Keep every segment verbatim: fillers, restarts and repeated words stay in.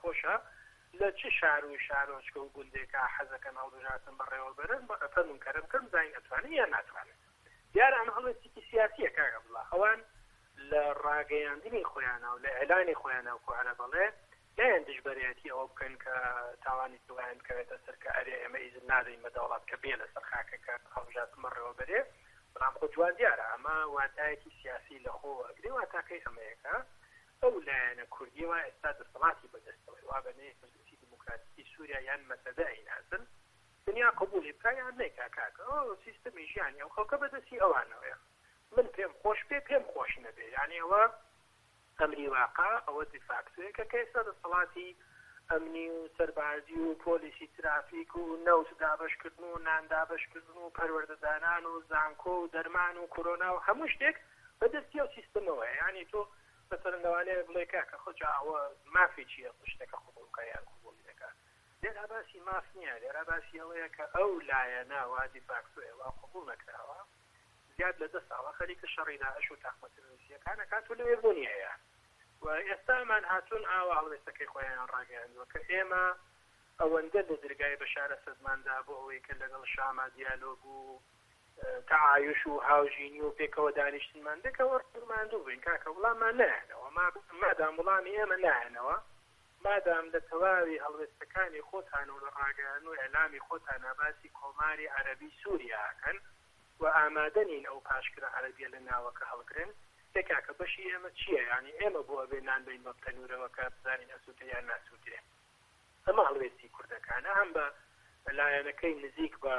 خۆشە لە چ شار و شارۆچکە و گوندێکە حەزەکەن هەڵبژاتن بەڕێوە بەرن فەرمون کەرم کردم زای ئەتوانێت یان ناتوانێت دیارە ئەمە هەڵوێستی سیاسیە کاکە بڵا ئەوان لە ڕاگەیاندنی خۆیانە و لە ئەلانی خۆیانە و کوهرە بەڵێ لایەن دژبەرەتی ئەوە بکەن کە تاوانی توان بکەوێتە سەر کە ئەرێ ئێمە ئیزن نادەین بە دەوڵات کە بێ لەسەر خاکەکە هەڵبژاتن بەڕێوە بەرێ بەڵام خۆ جوان دیارە ئەمە واتایەکی سیاسی لە خۆ ئەگرێ واتاکەی ئەمەیەکە ئەو لایەنە کوردی وا ئێستا دەسەڵاتی بەدەستەوەی وا بەنێ مەجلیسی دیموکراتیکی سووریا یان مەسەدای نازن دنیا قبولی بکە یان نەیکا کاکە ئەو سیستەمی ژیانی ئەو خەڵکە بەدەستی ئەوانەوەیە من پێم خۆش پێ پێم خۆش نەبێ یعنی ئەوە ئەمری واقع ئەوە دیفاکتوەیەکە کە ئێستا دەسەڵاتی ئەمنی و سەربازی و پۆلیسی ترافیک و نەوت دابشکردن و نان دابشکردن و پەروەردەدانان و زانکۆ و دەرمان و کۆرۆنا و هەموو شتێک بەدەستی ئەو سیستەمەوەیە یعنی تۆ بەسەرەن لەوانەیە بڵێ کاکە خۆجا ئەوە مافی چییە شتێکە قبوڵکە یان قبوڵی دەکات لێرا باسی ماف نییە لێرا باسی ئەوەیە کە ئەو لایەنە وا دیفاکتوەیە وا قبوڵ نەکراوە زیاد لە دە ساڵە خەریکە شەڕی داعش و تاقمە تەرۆریستیەکانە کات و لەوێ بوونی هەیە و ئێستامان هاتوون ئاوا هەڵوێستەکەی خۆیان ڕاگەیاندووە کە ئێمە ئەوەندە لە دەرگای بەشارە سەزماندا بۆ ئەوەی کە لەگەڵ شاما دیالۆگ و تعایش و هاوژینی و پێکەوە دانیشتنمان دەکەوە ڕماندوو بین کاکە وڵاممان نایەنەوە مادام وڵامی ئێمە نایەنەوە مادام لە تەواوی هەڵوێستەکانی خۆتان و لە ڕاگەیان و ئێلامی خۆتان باسی کۆماری عەرەبی سووریاکەن و ئامادەنین ئەو پاشکرە عەرەبیە لە ناوەکە هەڵگرن تێکاکە بەشی ئێمە چییە یعنی ئێمە بۆ ئەبێ نان بین بە تەنورەوە کە بزانین ئەسووتە یان ناسووتێ ئەمە هەڵوێستی کوردەکانە هەم بە لایەنەکەی نزیک بە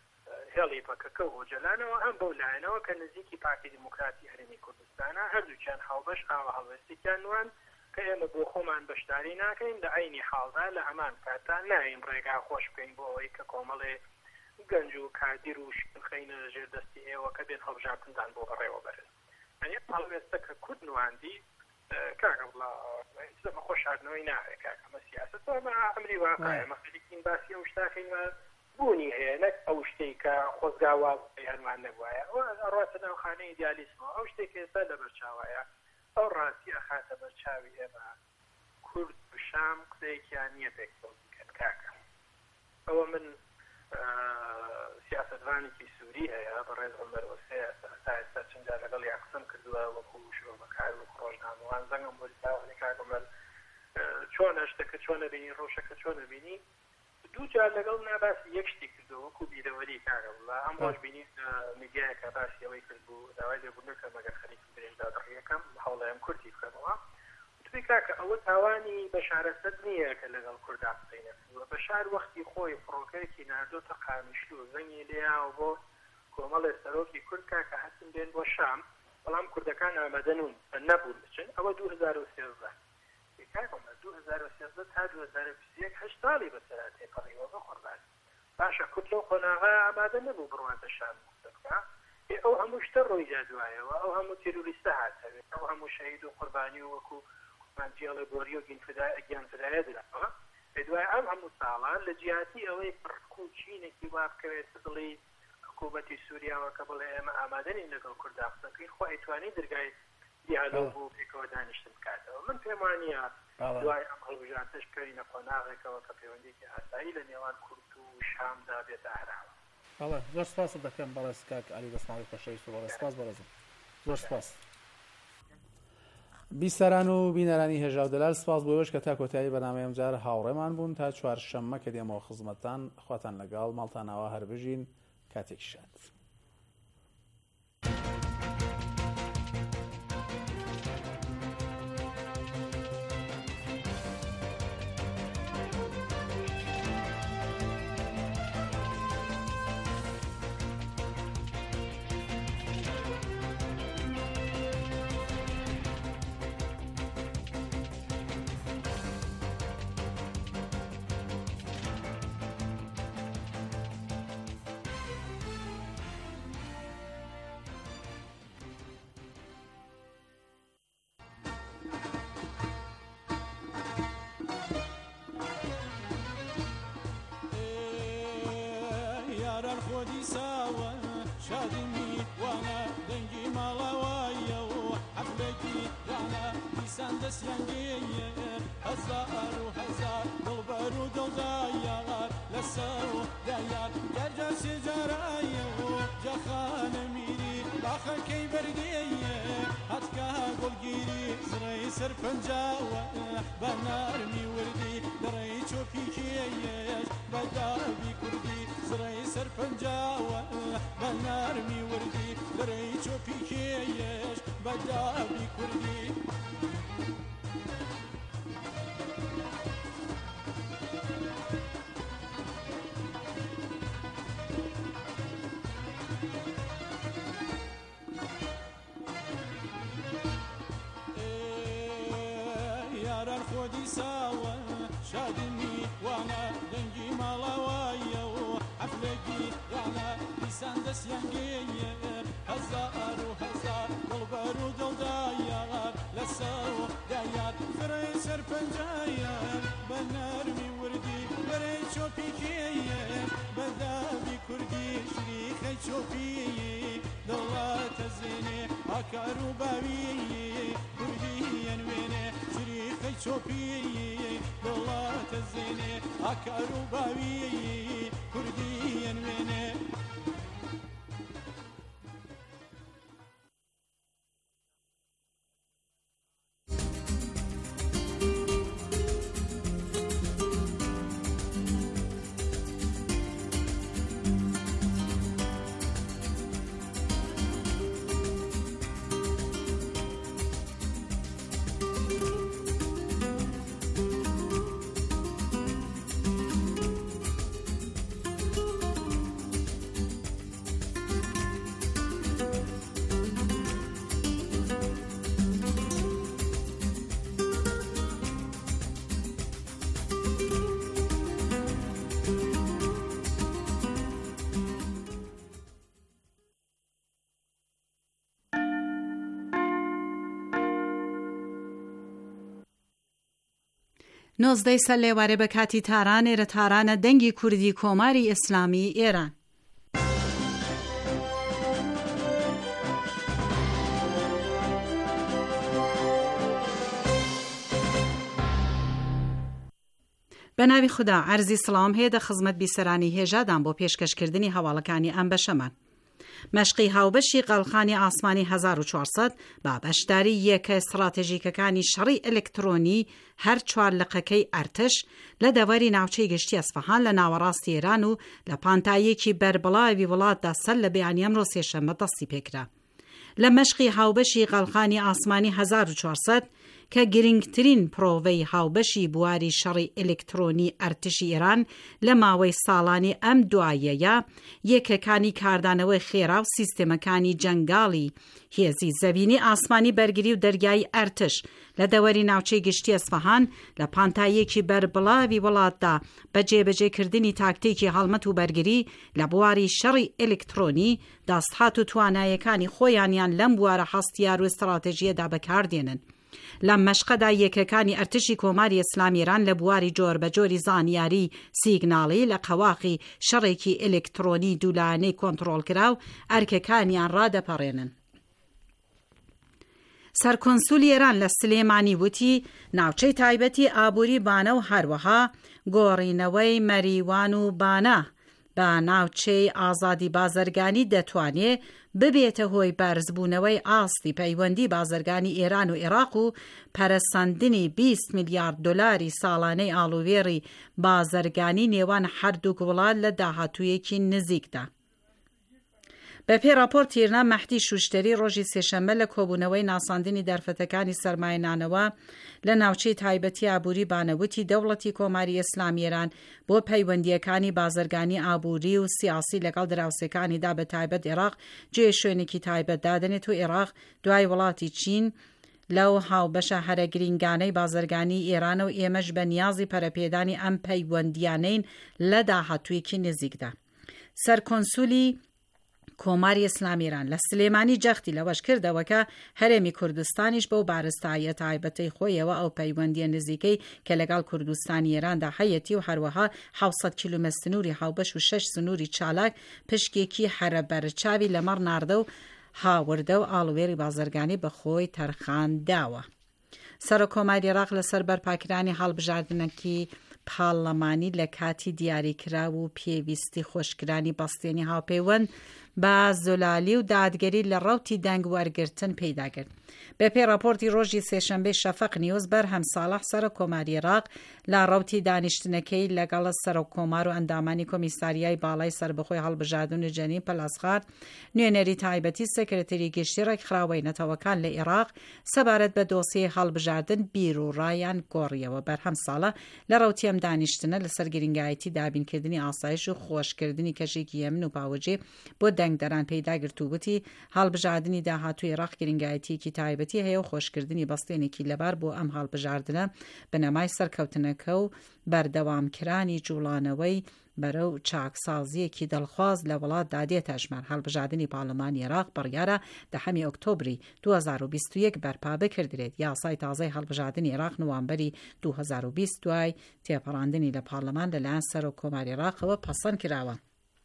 هێڵی پەکەکە و جەلانەوە هەم بەو لایەنەوە کە نزیکی پارتی دیموکراتی هەرێمی کوردستانە هەردووچیان هاوبەش ئاوە هەڵوێستیان وان کە ئێمە بۆ خۆمان بەشداری ناکەین لە عینی حاڵدا لە هەمان کاتان ناین ڕێگا خۆش بکەین بۆ ئەوەی کە کۆمەڵێ گەنج و کادیر و خەینە ژێر دەستی ئێوە کە بێن هەڵبژاردنتان بۆ بەڕێوە بەرن ئەنی هەڵوێستە کە کورد نواندی کاکە بڵا ئمە خۆشاردنەوەی ناوێت کاکەمە سیاست ئەمە ئەمری واقعە مەخلیکین باسی ئەو شتاکەینمە بوونی هەیە نەک ئەو شتێک کە خۆزگاوا هەنوان نەبوایە ئەڕاتە ناوخانەی ئیدیالیسمەوە ئەو شتێک ئێستا لە بەرچاوایە ئەو ڕاستی ئەخاتە بەرچاوی ئێمە کورد و شام قسەیەکیان نییە پێکەوە بکەن کاکە ئەوە من سیاسەتوانێکی سووری هەیە بەڕێز عومەر وەسێ تا ئێستا چەندجار لەگەڵ یا قسەم کردووە وەکو شۆ بەکار و ڕۆژنامەوان زەنگم بۆ لەتاوانی کاکەمەر چۆنە شتەکە چۆنە بینی ڕۆژەکە چۆنە بینی دوو جار لەگەڵ ناباسی یەک شتی کردو وەکو بیرەوەری کاکە وڵا ئەم ڕۆژ بینی میدیایەکە باسی ئەوەی کرد بوو داوای لێبوونەکە مەگەر خەریکی درێژدا دەڕیەکەم هەوڵەیەم کوردی بکەمەوە توی کاکە ئەوە تاوانی بەشارەسەد نییە کە لەگەڵ کووردا قسەی نەکردووە بەشار وەختی خۆی فڕۆکەیەکی ناردۆتە قامیشلو و زەنگی لێیاوە بۆ کۆمەڵێ سەرۆکی کورد کاکە هەستن بێن بۆ شام بەڵام کوردەکان ئامادەنون نەبوون بچن ئەوە دوو هەزار و سێزدە کاکەمە دوو هەزار و سێزدە تا دوو هەزار و بیست و یەک هەشت ساڵی بەسەرا تێپەڕیوە بەخۆڕبان باشە کورد لەو قۆناغا ئامادە نەبوو بڕواتە شام بکە ئەو هەموو شتە ڕۆی جادوایەوە ئەو هەموو تێروریستە هاتەوێت ئەو هەموو شەهید و قوربانی و وەکو مانجیاڵی بۆری و گیان فدایە درراوە دوای ئەم هەموو ساڵان لە جیاتی ئەوەی پڕک و چینێکی وا بکەوێت دڵی حکوومەتی سووریاوە کە بڵێ ئێمە ئامادەنین لەگەڵ کووردا قسە بکەین خۆ ئەیتوانی دەرگای دیالۆگ و پێکەوە دانیشتن بکاتەوە من پێم وانییە دوای ئەم هەڵبژاردنەش بکەوینە قۆناغێکەوە کە پەیوەندیێکی ئاسایی لە نێوان کورد و شامدا بێتە ئاراوە بەڵێ زۆر سپاس دەکەم بەڕێز کاک عەلی دەسماڵی خۆشەویست و بەڵێ سپاس بەڕێزم زۆر سپاس بیسەران و بینەرانی هێژاو دەلال سپاس بۆەوەش کە تا کۆتایی بەنامەیەم جار هاوڕێمان بوون تا چوارشەممە کە دێمەوە خزمەتتان خواتان لەگەڵ ماڵتانەوە هەر بژین کاتێکی شاد. دەستیان گێیە هەزار و هەزار گیری زڕی سەر پەنجاوە بە نارمی وردی دەڕێی چۆپی کێیەش بە داوی کوردی زڕی سەر پەنجاوە بە نارمی وردی دەڕێی چۆپی کێیەش بە داوی کوردی خۆدی ساوە شادنی وانە دەنگی ماڵاوایەوە حەفلەکی یانە دیسان دەستیانگەیە هەزار و هەزار دڵبەر و دڵدایار لەسەر دایار فرەی سەر پەنجایە بە نەرمی وردی بەرەی چۆپی کێیە بە داوی کوردی شریخەی چۆپی دڵاتە زێنێ ئاکار و باوی کوردی ئەنوێنێ شریخەی چۆپی دڵاتە زێنێ ئاکار و باوی کوردی ئەنوێنێ نۆزدەی سەر لێوارێ بە کاتی تارانێرە تارانە دەنگی کوردی کۆماری ئیسلامی ئێران. بە ناوی خوددا عەرزی سڵام هەیە دە خزمەت بیسەرانی هێژادان بۆ پێشکەشکردنی هەواڵەکانی ئەم بەشەمان. مەشقی هاوبەشی قەڵخانی ئاسمانی هەزار و چوارسەد با بەشداری یەکە استراتێژیکەکانی شەڕی ئەلکترۆنی هەر چوار لقەکەی ئەرتش لە دەوەری ناوچەی گشتی ئەسفەهان لە ناوەڕاستی ئێران و لە پانتاییەکی بەربڵاوی وڵاتدا سەر لە بەیانی ئەمڕۆ سێشەممە دەستی پێکرا. لە مەشقی هاوبەشی قەڵخانی ئاسمانی هەزار و چوارسەد کە گرنگترین پرۆڤەی هاوبەشی بواری شەڕی ئلکترۆنی ئەرتشی ئێران لە ماوەی ساڵانی ئەم دوایەیە یەکەکانی کاردانەوەی خێرا و سیستێمەکانی جەنگاڵی هێزی زەبینی ئاسمانی بەرگری و دەریایی ئەرتش لە دەوەری ناوچەی گشتی ئەسفەهان لە پانتاییەکی بەربڵاوی وڵاتدا بە جێبەجێکردنی تاکتیکی هەڵمەت و بەرگری لە بواری شەڕی ئلکترۆنی داستهات و توانایەکانی خۆیانیان لەم بوارە هەستیار و استراتێژیەدا بەکاردێنن. لەم مەشقەدا یەکەکانی ئەرتشی کۆماری ئیسلامی ئێران لە بواری جۆر بە جۆری زانیاری سیگناڵی لە قەواقی شەڕێکی ئلکترۆنی دوولانەی کۆنتڕۆڵ کرا و ئەرکەکانیان ڕادەپەڕێنن. سەرکۆنسولی ئێران لە سلێمانی وتی ناوچەی تایبەتی ئابووری بانە و هەروەها گۆڕینەوەی مەریوان و بانە بە ناوچەی ئازادی بازرگانی دەتوانێت ببێتە هۆی بەرزبوونەوەی ئاستی پەیوەندی بازرگانی ئێران و عێراق و پەرەسەندنی بیست میلیارد دۆلاری ساڵانەی ئاڵوێڕی بازرگانی نێوان هەردووک وڵات لە داهاتوویەکی نزیکدا. بە پێی راپۆرت تیرنا مەحدی شوشتەری ڕۆژی سێشەممە لە کۆبوونەوەی ناساندنی دەرفەتەکانی سەرمایه‌نانەوە لە ناوچەی تایبەتی ئابووری بانەوتی دەوڵەتی کۆماری ئیسلامی ئێران بۆ پەیوەندیەکانی بازرگانی ئابووری و سیاسی لەگەڵ دراوسەکانیدا بە تایبەت عێراق جێ شوێنێکی تایبەت دادنێت و عێراق دوای وڵاتی چین لەو هاوبەشە هەرە گرنگانەی بازرگانی ئێرانە و ئێمەش بە نیازی پەرەپێدانی ئەم پەیوەندیانەین لە داهاتوویەکی نزیکدا. سەرکۆنسولی کۆماری ئیسلامی ئێران لە سلێمانی جەختی لەوەش کردەوە کە هەرێمی کوردستانیش بەو بارستاییە تایبەتەی خۆیەوە ئەو پەیوەندیە نزیکەی کە لەگەڵ کوردستانی ئێراندا هەیەتی و هەروەها حەوت کیلومتر سنووری هاوبەش و شەش سنووری چالاک پشکێکی هەرە بەرچاوی لەمەڕ ناردە و هاوردە و ئاڵوێری بازرگانی بە خۆی تەرخانداوە. سەرۆکۆماری عێراق لەسەر بەرپاکرانی هەڵبژاردنەکی پاڵەمانی لە کاتی دیاریکرا و پێویستی خۆشکرانی بەستێنی هاوپەیوەند بە زۆلالی و دادگەری لە ڕەوتی دەنگ وەرگرتن پەیداکرد. بەپێی راپۆرتی ڕۆژی سێشەمبەی شەفەق نیوز بەرهەم ساڵح سەرۆک کۆماری عێراق لە ڕەوتی دانیشتنەکەی لەگەڵ سەرۆک کۆمار و ئەندامانی کۆمیساریای باڵای سربەخۆی هەڵبژاردن و جەنین پەلاسخار نوێنەری تایبەتی سەکرتەری گشتی ڕێکخراوەی نەتەوەکان لە عێراق سەبارەت بە دۆسیەی هەڵبژاردن بیر و ڕایان گۆڕیەوە. بەرهەم ساڵە لە ڕەوتی ئەم دانیشتنە لەسەر گرنگایەتی دابینکردنی ئاسایش و خۆشکردنی کەژێکی یەمن و باوەجێ بۆ دەنگدەران پەیداگرت و وتی هەڵبژاردننی داهاتووی عێراق گرنگایەتیەکی تایبەتی هەیە و خۆشکردنی بەستێنێکی لەبار بۆ ئەم هەڵبژاردنە بنەمای سەرکەوتنەکە و بەردەوامکرانی جوڵانەوەی بەرەو چاکسازیەکی دڵخواز لە وڵات دادێتە ژمار. هەڵبژاردننی پاڵەمانی عێراق بڕیارە دەهەمی ئۆکتۆبری دوو هەزار و بیست و یەک بەرپا بکردرێت. یاسای تازای هەڵبژاردننی عێراق نوامبەری دوو هەزار و بیست دوای تێپەڕاندنی لە پاڵەمان لەلایەن سەرۆک کۆماری عێراقەوە پەسەند کراوە.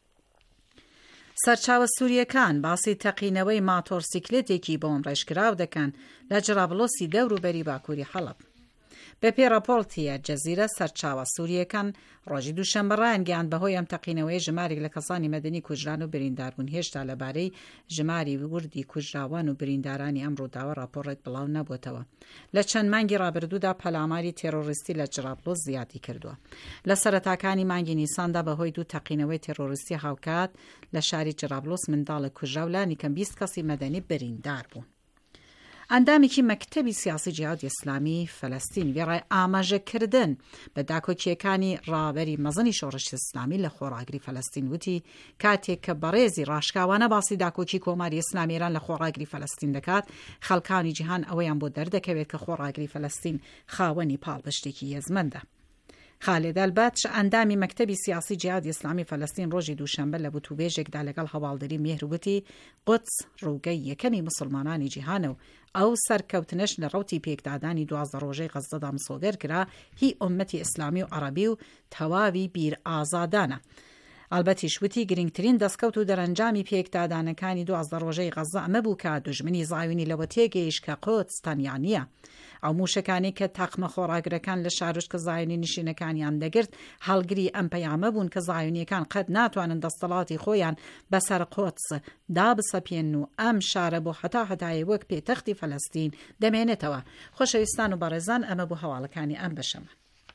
سەرچاوە سووریەکان باسی تەقینەوەی ماتۆرسیکلێتێکی بۆم ڕێژکراو دەکەن لە جرابلۆسی دەوروبەری باکووری حەڵەب. بەپێی راپۆرتی جەزیرە سەرچاوە سووریەکان ڕۆژی دووشەمبە ڕایانگەیاند بەهۆی ئەم تەقینەوەی ژمارێک لە کەسانی مەدەنی کوژران و برینداربوون. هێشتا لەبارەی ژماری وردی کوژراوان و بریندارانی ئەم ڕووداوە راپۆڕێک بڵاو نەبووتەوە. لە چەند مانگی ڕابردوودا پەلاماری تێرۆریستی لە جرابلۆس زیادی کردووە. لە سەرەتاکانی مانگی نیساندا بەهۆی دوو تەقینەوەی تێرۆریستی هاوکات لە شاری جرابلۆس منداڵی کوژرا و لانی کەم بیست کەسی مەدەنی بریندار بوون. ئەندامێکی مەکتەبی سیاسی جیهادی ئیسلامی فەلەستین وێڕای ئاماژەکردن بە داکۆکیەکانی ڕابەری مەزنی شۆڕشی ئیسلامی لە خۆڕاگری فەلەستین وتی کاتێک کە بەڕێزی ڕاشکاوانە باسی داکۆکی کۆماری ئیسلامی ئێران لە خۆڕاگری فەلەستین دەکات خەڵکانی جیهان ئەوەیان بۆ دەردەکەوێت کە خۆڕاگری فەلەستین خاوەنی پاڵپشتێکی هێزمەندە. خالد الباتش ئەندامی مەکتەبی سیاسی جیهادی ئیسلامی فەلەستین ڕۆژی دووشەمبە لە بوتوبێژێکدا لەگەڵ هەواڵدەری مێهرووتی قودس ڕووگەی یەکەمی مسلمانانی جیهانە و ئەو سەرکەوتنش لە ڕەوتی پێکدادانی دوازدە ڕۆژەی غەزەدا مسۆگەر کرا هی ئومەتی ئیسلامی و عەرەبی و تەواوی بیر ئازادانە. ئەلبەتیش وتی گرنگترین دەستکەوت و دەرەنجامی پێکدادانەکانی دوازدە ڕۆژەی غەزە ئەمە بوو کە دوژمنی زاوینی لەوە تێگەیشت کە قودس تەنیا ئەو موشەکانی کە تاقمە خۆڕاگرەکان لە شارۆچکە زایونی نشینەکانیان دەگرت هەڵگری ئەم پەیامە بوون کە زایونیەکان قەت ناتوانن دەستەڵاتی خۆیان بەسەر قودس دابسەپێن و ئەم شارە بۆ هەتا هەتای وەک پێتەختی فەلەستین دەمێنێتەوە. خۆشەویستان و بەڕێزان ئەمە بوو هەواڵەکانی ئەم بەشەمە.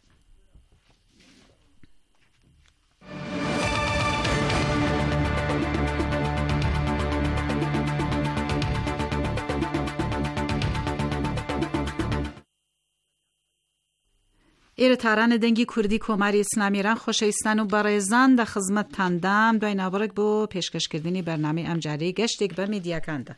ئێرە تارانە دەنگی کوردی کۆماری ئیسلامی ئێران خۆشەویستان و بەڕێزان لە خزمەتتاندام دوای ناوەڕێک بۆ پێشکەشکردنی بەرنامەی ئەم جارەی گەشتێک بە میدیاکاندا.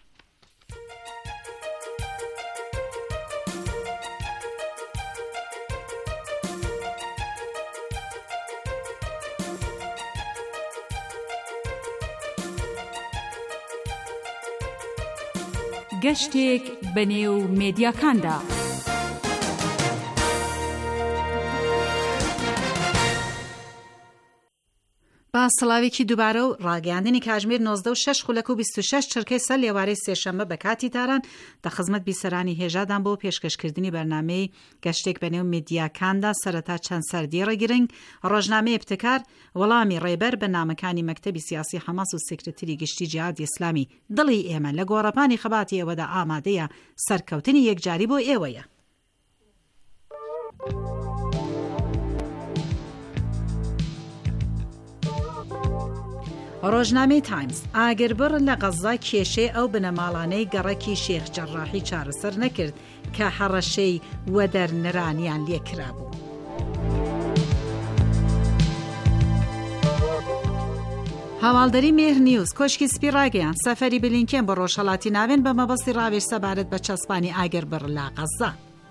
گەشتێک بەنێو میدیاکاندا. با سڵاوێکی دووبارە و ڕاگەیاندنی کاتژمێر نۆزدە و شەش خولەک و بیست و شەش چرکەی سەر لێوارەی سێشەمبە بە کاتی تاران دە خزمەت بیسەرانی هێژادان بۆ پێشکەشکردنی بەرنامەی گەشتێک بەنێو میدیاکاندا سەرەتا چەند سەردیێڕە گرنگ ڕۆژنامەی ابتکار وەڵامی ڕێبەر بە نامەکانی مەکتەبی سیاسی حەماس و سێکرتری گشتی جیهادی ئیسلامی دڵی ئێمە لە گۆڕەپانی خەباتی ئێوەدا ئامادەیە سەرکەوتنی یەکجاری بۆ ئێوەیە. ڕۆژنامەی تایمز ئاگربڕ لە غەزا کێشەی ئەو بنەماڵانەی گەڕەکی شێخ جەڕاحی چارەسەر نەکرد کە هەڕەشەی وەدەرنرانیان لێکرا بوو. هەواڵدەری مێهر نیوز کۆشکی سپی ڕاگەیان سەفەری بلینکێن بە ڕۆژهەڵاتی ناوێن بە مەبەستی ڕاوێژ سەبارەت بە چەسپانی ئاگربڕ لە غەزا.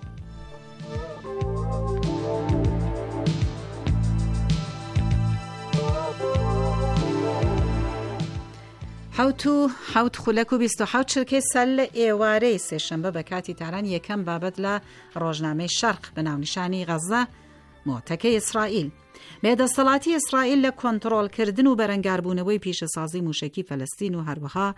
حوت و حوت خولەک و بیست و حوت چرکەی سەر لە ئێوارەی سێشەمبە بە کاتی تاران یەکەم بابەت لە ڕۆژنامەی شەرق بە ناونیشانی غەزا مۆتەکەی ئیسرائیل. بێدەسەڵاتی ئیسرائیل لە کۆنتڕۆڵکردن و بەرەنگاربوونەوەی پیشەسازی موشەکی فەلەستین و هەروەها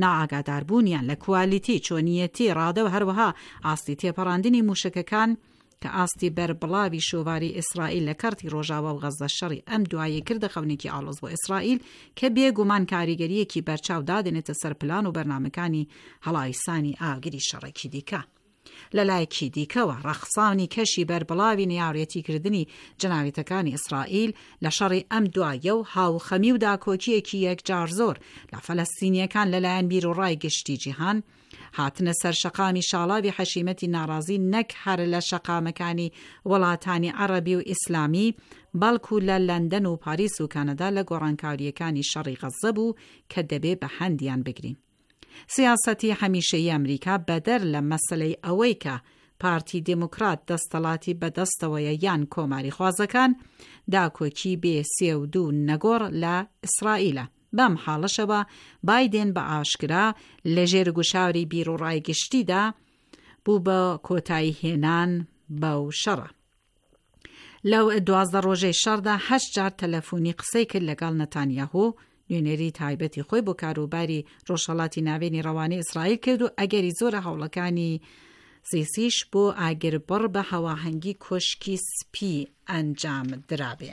نائاگاداربوونیان لە کوالیتی چۆنیەتی ڕادە و هەروەها ئاستی تێپەڕاندنی موشەکەکان کە ئاستی بەربڵاوی شۆڤاری ئیسرائیل لە کارتی ڕۆژاوە و غەزە شەڕی ئەم دوایە کردە خەونێکی ئاڵۆز بۆ ئیسرائیل کە بێگومان کاریگەریەکی بەرچاو دادێنێتە سەر پلان و بەرنامەکانی هەڵاویسانی ئاگری شەڕێکی دیکە. لەلایەکی دیکەوە ڕەخسانی کەشی بەربڵاوی نێاوڕێتیکردنی جەناوێتەکانی ئیسرائیل لە شەڕی ئەم دوایە و هاوخەمی و داکۆکیەکی یەکجار زۆر لە فەلەستینیەکان لەلایەن بیرۆڕای گشتی جیهان هاتنە سەر شەقامی شاڵاوی حەشیمەتی ناڕازی نەک هەر لە شەقامەکانی وڵاتانی عەرەبی و ئیسلامی بەڵکو لە لەندەن و پاریس و کەنەدا لە گۆڕانکاریەکانی شەڕی غەزە بوو کە دەبێ بە هەندیان بگرین. سیاسەتی هەمیشەیی ئەمریکا بەدەر لە مەسلەی ئەوەی کە پارتی دموکرات دەستەڵاتی بەدەستەوەیە یان کۆماری خوازەکان داکۆکی بێ سێ و دوو نەگۆڕ لە ئیسرائیلە. بەم حاڵەشەوە بایدێن بە ئاشکرا لە ژێرگوشاوری بیرۆڕای گشتیدا بوو بە کۆتایی هێنان بەو شەڕە. لەو دوازدە ڕۆژەی شەڕدا هەشت جار تەلەفۆنی قسەی کرد لەگەڵ نەتانیاهو، نوێنەری تایبەتی خۆی بۆ کاروباری ڕۆژهەڵاتی ناوێنی ڕەوانەی ئیسرائیل کرد و ئەگەری زۆرە هەوڵەکانی سیسیش بۆ ئاگربڕ بە هەواهەنگی کۆشکی سپی ئەنجام درابێن.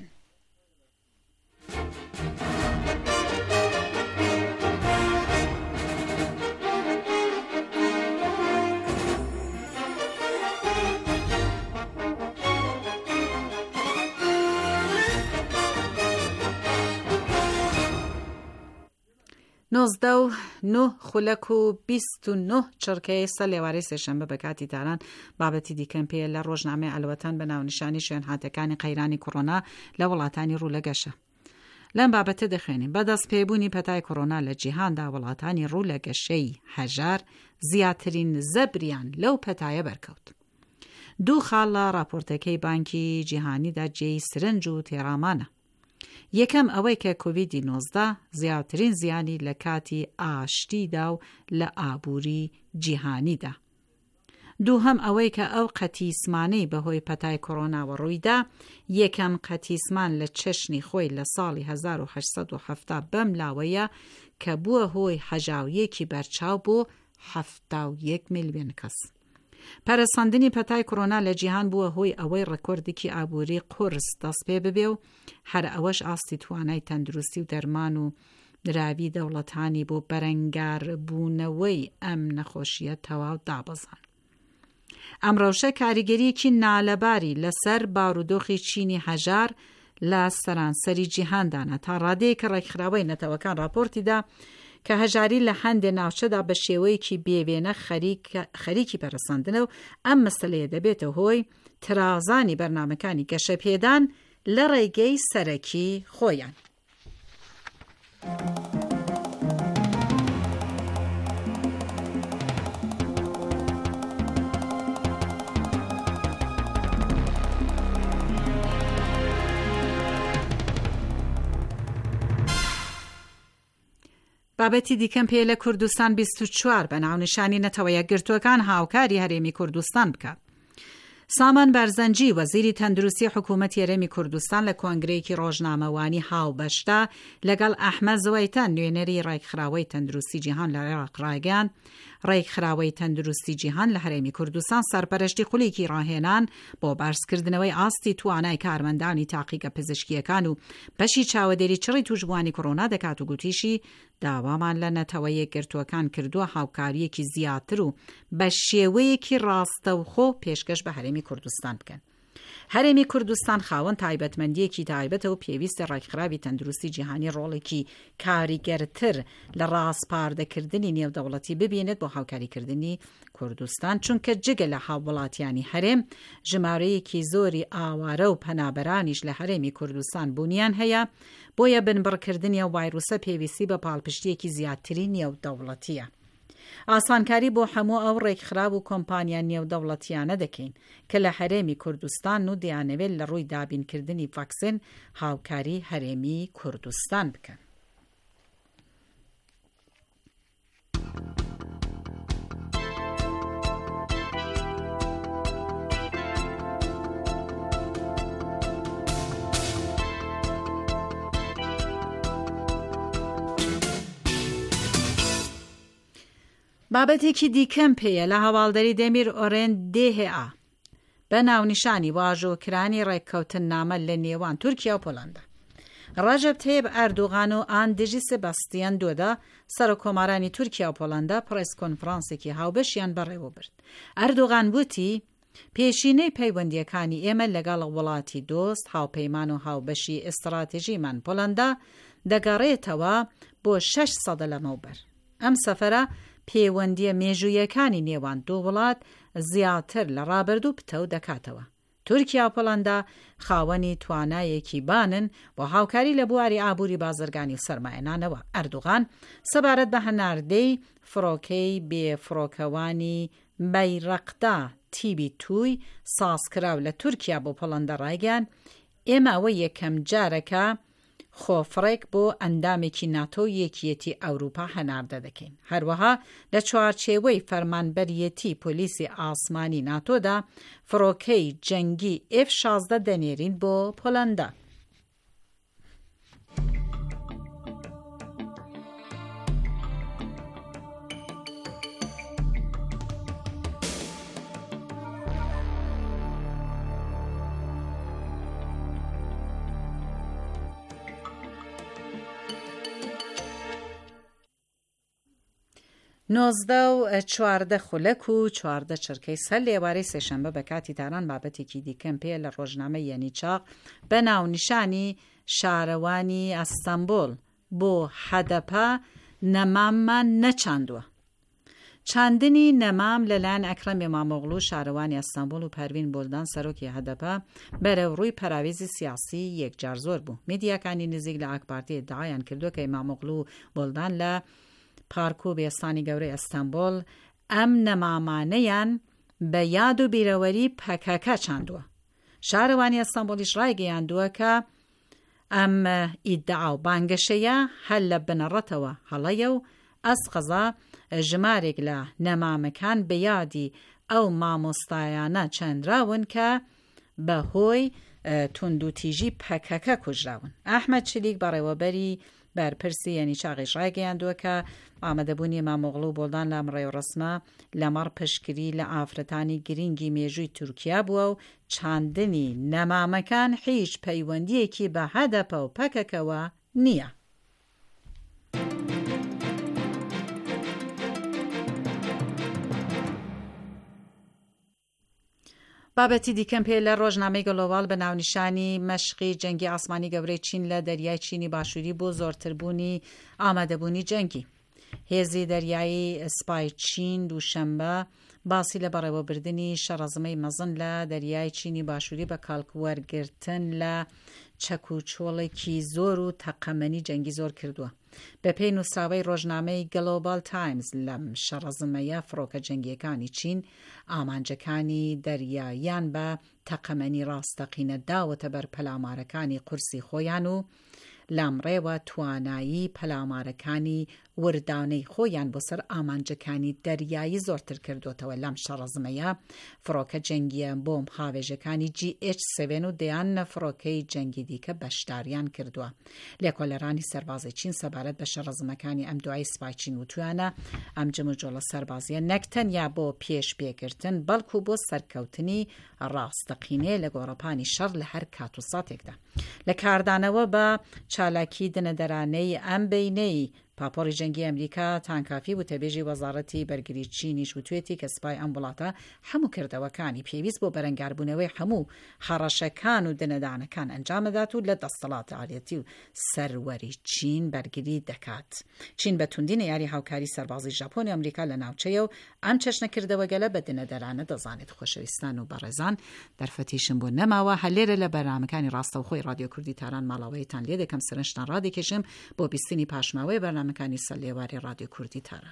نۆزدە و نۆ خولەک و بیست و نۆ چڕکەی سەر لێوارەی سێشەمبە بە کاتی تاران بابەتی دیکەم پێ لە ڕۆژنامەی ئەلوەتان بە ناونیشانی شوێنهاتەکانی قەیرانی کۆڕۆنا لە وڵاتانی ڕوولەگەشە. لەم بابەتە دەخوێنین بەدەست پێبوونی پەتای کۆڕۆنا لە جیهاندا وڵاتانی ڕوولەگەشەی هەژار زیاترین زەبریان لەو پەتایە بەرکەوت. دوو خاڵ لە راپۆرتەکەی بانکی جیهانیدا جێی سرنج و تێرامانە. یەکەم ئەوەی کە کۆڤیدی نۆزدە زیاترین زیانی لە کاتی ئاشتیدا و لە ئابووری جیهانیدا. دووهەم ئەوەی کە ئەو قەتیسمانەی بەهۆی پەتای کۆڕۆناوە ڕوویدا یەکەم قەتیسمان لە چەشنی خۆی لە ساڵی هەزار و هەشت سەد و هەفتە بەم لاوەیە کە بووە هۆی هەژاویەکی بەرچاو بۆ هەفتا و یەک میلیۆن کەس. پەرەسەندنی پەتای کۆڕۆنا لە جیهان بووە هۆی ئەوەی ڕێکۆردێکی ئابووری قورس دەست پێ ببێ و هەر ئەوەش ئاستی توانای تەندروستی و دەرمان و دراوی دەوڵەتانی بۆ بەرەنگار بوونەوەی ئەم نەخۆشیە تەواو دابەزان. ئەمڕۆشە کاریگەریەکی نالەباری لەسەر بارودۆخی چینی هەژار لە سەرانسەری جیهاندانە تا ڕادەیە کە ڕێکخراوەی نەتەوەکان راپۆرتیدا کە هەژاری لە هەندێ ناوچەدا بە شێوەیەکی بێوێنە خەریکی پەرەسەندنە و ئەم مەسەلەیە دەبێتە هۆی ترازانی بەرنامەکانی گەشەپێدان لە ڕێگەی سەرەکی خۆیان. بابەتی دیکەم پێ لە کوردستان بیست و چوار بە ناونیشانی نەتەوە یەکگرتووەکان هاوکاری هەرێمی کوردستان بکات. سامان بارزەنجی وەزیری تەندروستی حکوومەتی هەرێمی کوردستان لە کۆنگرەیەکی ڕۆژنامەوانی هاوبەشدا لەگەڵ ئەحمەد زوەیتان نوێنەری ڕێکخراوەی تەندروستی جیهان لە عێراق ڕایگەیاند ڕێکخراوەی تەندروستی جیهان لە هەرێمی کوردستان سەرپەرشتی خولێکی ڕاهێنان بۆ بارزکردنەوەی ئاستی توانای کارمەندانی تاقیگە پزیشکیەکان و بەشی چاوەدێری چڕی توشبوانی کۆڕۆنا دەکات و گوتیشی داوامان لە نەتەوە یەکگرتووەکان کردووە هاوکاریەکی زیاتر و بە شێوەیەکی ڕاستەوخۆ پێشکەش بە هەرێمی کوردستان بکەن. هەرێمی کوردستان خاوەن تایبەتمەندیەکی تایبەتە و پێویستە ڕێکخراوی تەندروستی جیهانی ڕۆڵێکی کاریگەرتر لە ڕاستپاردەکردنی نێودەوڵەتی ببینێت بۆ هاوکاریکردنی کوردستان، چونکە جگە لە هاوڵاتیانی هەرێم ژمارەیەکی زۆری ئاوارە و پەنابەرانیش لە هەرێمی کوردستان بوونیان هەیە، بۆیە بنبڕکردنی ڤایرۆسە پێویستی بە پاڵپشتیەکی زیاتری نێودەوڵەتیە. ئاسانکاری بۆ هەموو ئەو ڕێکخراو و کۆمپانیان نێودەوڵەتیانە دەکەین کە لە هەرێمی کوردستان و دەیانەوێت لە ڕووی دابینکردنی ڤاکسین هاوکاری هەرێمی کوردستان بکەن. بابەتێکی دیکەم پێیە لە هەواڵدەری دەمیر ئۆڕێن دێهێئا بە ناونیشانی واژۆکرانی ڕێککەوتن نامە لە نێوان تورکیا و پۆلەندا. ڕەجەب تەیب ئەردوغان و ئاندژی سێباستیان دۆدا سەرۆکۆمارانی تورکیا و پۆلەندا پڕێس کۆنفرانسێکی هاوبەشیان بەڕێوە برد. ئەردوغان وتی پێشینەی پەیوەندیەکانی ئێمە لەگەڵ وڵاتی دۆست هاوپەیمان و هاوبەشی ئستراتیژیمان پۆلەندا دەگەڕێتەوە بۆ شەش سەدە لەمەوبەر. ئەم سەفەرە پەیوەندیە مێژوویەکانی نێوان دوو وڵات زیاتر لە ڕابردوو پتە و دەکاتەوە. تورکیا و پۆلەندا خاوەنی توانایەکی بانن بۆ هاوکاری لە بواری ئابووری بازرگانی و سەرمایەنانەوە. ئەردوغان سەبارەت بە هەناردەی فڕۆکەی بێفڕۆکەوانی بەیڕەقدا تیبی تووی سازکراو لە تورکیا بۆ پۆلەندا ڕایگەیان ئێمە ئەوە یەکەم جارەکە خۆفڕێک بۆ ئەندامێکی ناتۆ و یەکیەتی ئەوروپا هەناردە دەکەین. هەروەها لە چوارچێوەی فەرمانبەریەتی پۆلیسی ئاسمانی ناتۆدا فڕۆکەی جەنگی ئێف شازدە دەنێرین بۆ پۆلەندا. نۆزدە و چواردە خولەک و چواردە چرکەی سەر لێوارەی سێشەمبە بە کاتی تاران بابەتێکی دیکەم پێ لە ڕۆژنامە یەنی چاق بە ناونیشانی شارەوانی ئەستەمبۆل بۆ هەدەپە نەماممان نەچاندووە. چاندنی نەمام لەلایەن ئەکرەم ئێمامۆغڵو شارەوانی ئەستەمبۆل و پەروین بۆلدان سەرۆکی هەدەپە بەرەو ڕووی پەراویزی سیاسی یەکجار زۆر بوو. میدیاکانی نزیک لە ئاکپارتی داعیان کردووە کە ئێمامۆغڵو و بۆلدان لە پارک و بێستانی گەورەی ئەستەمبۆل ئەم نەمامانەیان بە یاد و بیرەوەری پەکەکە چاندووە. شارەوانی ئەستەمبۆلیش ڕایگەیاندووە کە ئەم ئیدعا و بانگەشەیە هەل لە بنەڕەتەوە هەڵەیە و ئەس قەزا ژمارێک لە نەمامەکان بە یادی ئەو مامۆستایانە چەندراون کە بە هۆی توندوتیژی پەکەکە کوژراون. ئەحمەد چلیک بەڕێوەبەری بەرپرسی یەنی چاقیش ڕایگەیاندووە کە ئامادەبوونی مامۆغڵ و بۆلدان لە ئەمڕێ و ڕسمە لەمەڕ پشتگیری لە ئافرەتانی گرنگی مێژووی تورکیا بووە و چاندنی نەمامەکان هیچ پەیوەندیەکی بە هەدەپە و پەکەکەوە نییە. بابەتی دیکەم پێ لە ڕۆژنامەی گلۆڤال بە ناونیشانی مەشقی جەنگی ئاسمانی گەورەی چین لە دەریای چینی باشووری بۆ زۆرتربوونی ئامادەبوونی جەنگی. هێزی دەریایی سپای چین دووشەمبە باسی لە بەڕێوەبردننی شەڕەزمەی مەزن لە دەریای چینی باشووری بە کاڵکوەرگرتن لە چەکوچۆڵێکی زۆر و تەقەمەنی جەنگی زۆر کردووە. بە پێی نووسراوەی ڕۆژنامەی گلۆبال تایمز لەم شەڕەزمەیە فڕۆکە جەنگیەکانی چین ئامانجەکانی دەریاییان بە تەقەمەنی ڕاستەقینە داوەتە بەر پەلامارەکانی قورسی خۆیان و لامڕێوە توانایی پەلامارەکانی وردانەی خۆیان بۆ سەر ئامانجەکانی دەریایی زۆرتر کردوتەوە. لەم شەڕەزمەیە فڕۆکە جەنگیە بۆم هاوێژەکانی جی ئیچ سڤێن و دەیان فڕۆکەی جەنگی دیکە بەشداریان کردووە. لێکۆلەرانی سەربازی چین سەبارەت بە شەڕەزمەکانی ئەم دوای سپای چین وتویانە ئەم جەم و جۆڵە سەربازیە نەکتەنیا بۆ پێش پێگرتن بەڵکو بۆ سەرکەوتنی ڕاستەقینێ لە گۆڕەپانی شەڕ لە هەر کات و ساتێکدا. لە کاردانەوە بە چالاکی دنەدەرانەی ئەم بینەی پاپۆری جەنگی ئەمریکا تانکافی و تەبێژی وەزارەتی بەرگری چینیش وتوێتی کە سپای ئەم وڵاتە هەموو کردەوەکانی پێویست بۆ بەرەنگاربوونەوەی هەموو هەڕەشەکان و دنەدانەکان ئەنجامەدات و لە دەسەڵات عالیەتی و سەروەری چین بەرگری دەکات. چین بە توندی یاری هاوکاری سەربازی ژاپۆن و ئەمریکا لە ناوچەیە و ئەم چەشنەکردەوەگەلە بە دنەدەرانە دەزانێت. خۆشەویستان و بەڕێزان دەرفەتیشم بۆ نەماوە هەلێرە لە بەرنامەکانی ڕاستەوخۆی رادیۆ کوردی تاران ماڵاوەیەتان لێ دەکەم سەرنجتان ڕادێکێشم بۆ بیستنی پاشماوەی بەرنامەکانی سەر لێواری رادیۆ کوردی تاران.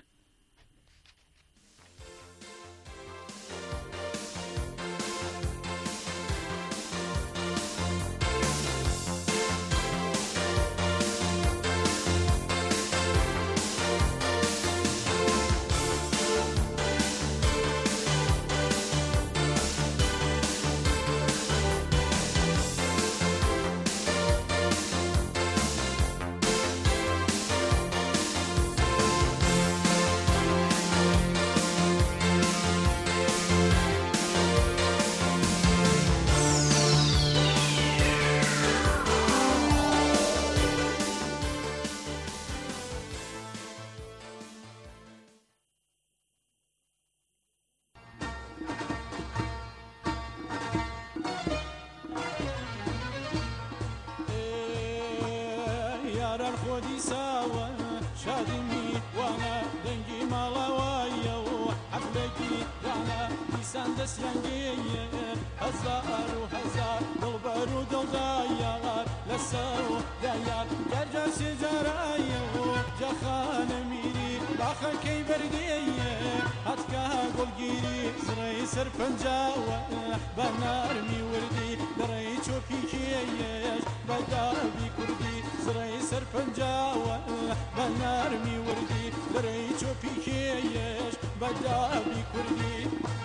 خودی ساوە شادمی وانە دەنگی ماڵاوایە و حەفلێکی دانا دیسان دەستیانگەیە هەزار و هەزار دڵبەر و دڵدایار لەسەر و دایار گەرجە سێجارایە و جەخانە میری باخەکەی بەردەیە هەتکە گوڵگیری زڕەی سەر پەنجاوە بە نارمی وردی دەڕێی چۆپی کێیەش بە داوی کوردی زڕەی سەر پەنجاوە بە نارمی وردی دەڕێی چۆپی کێیەش بە داوی کوردی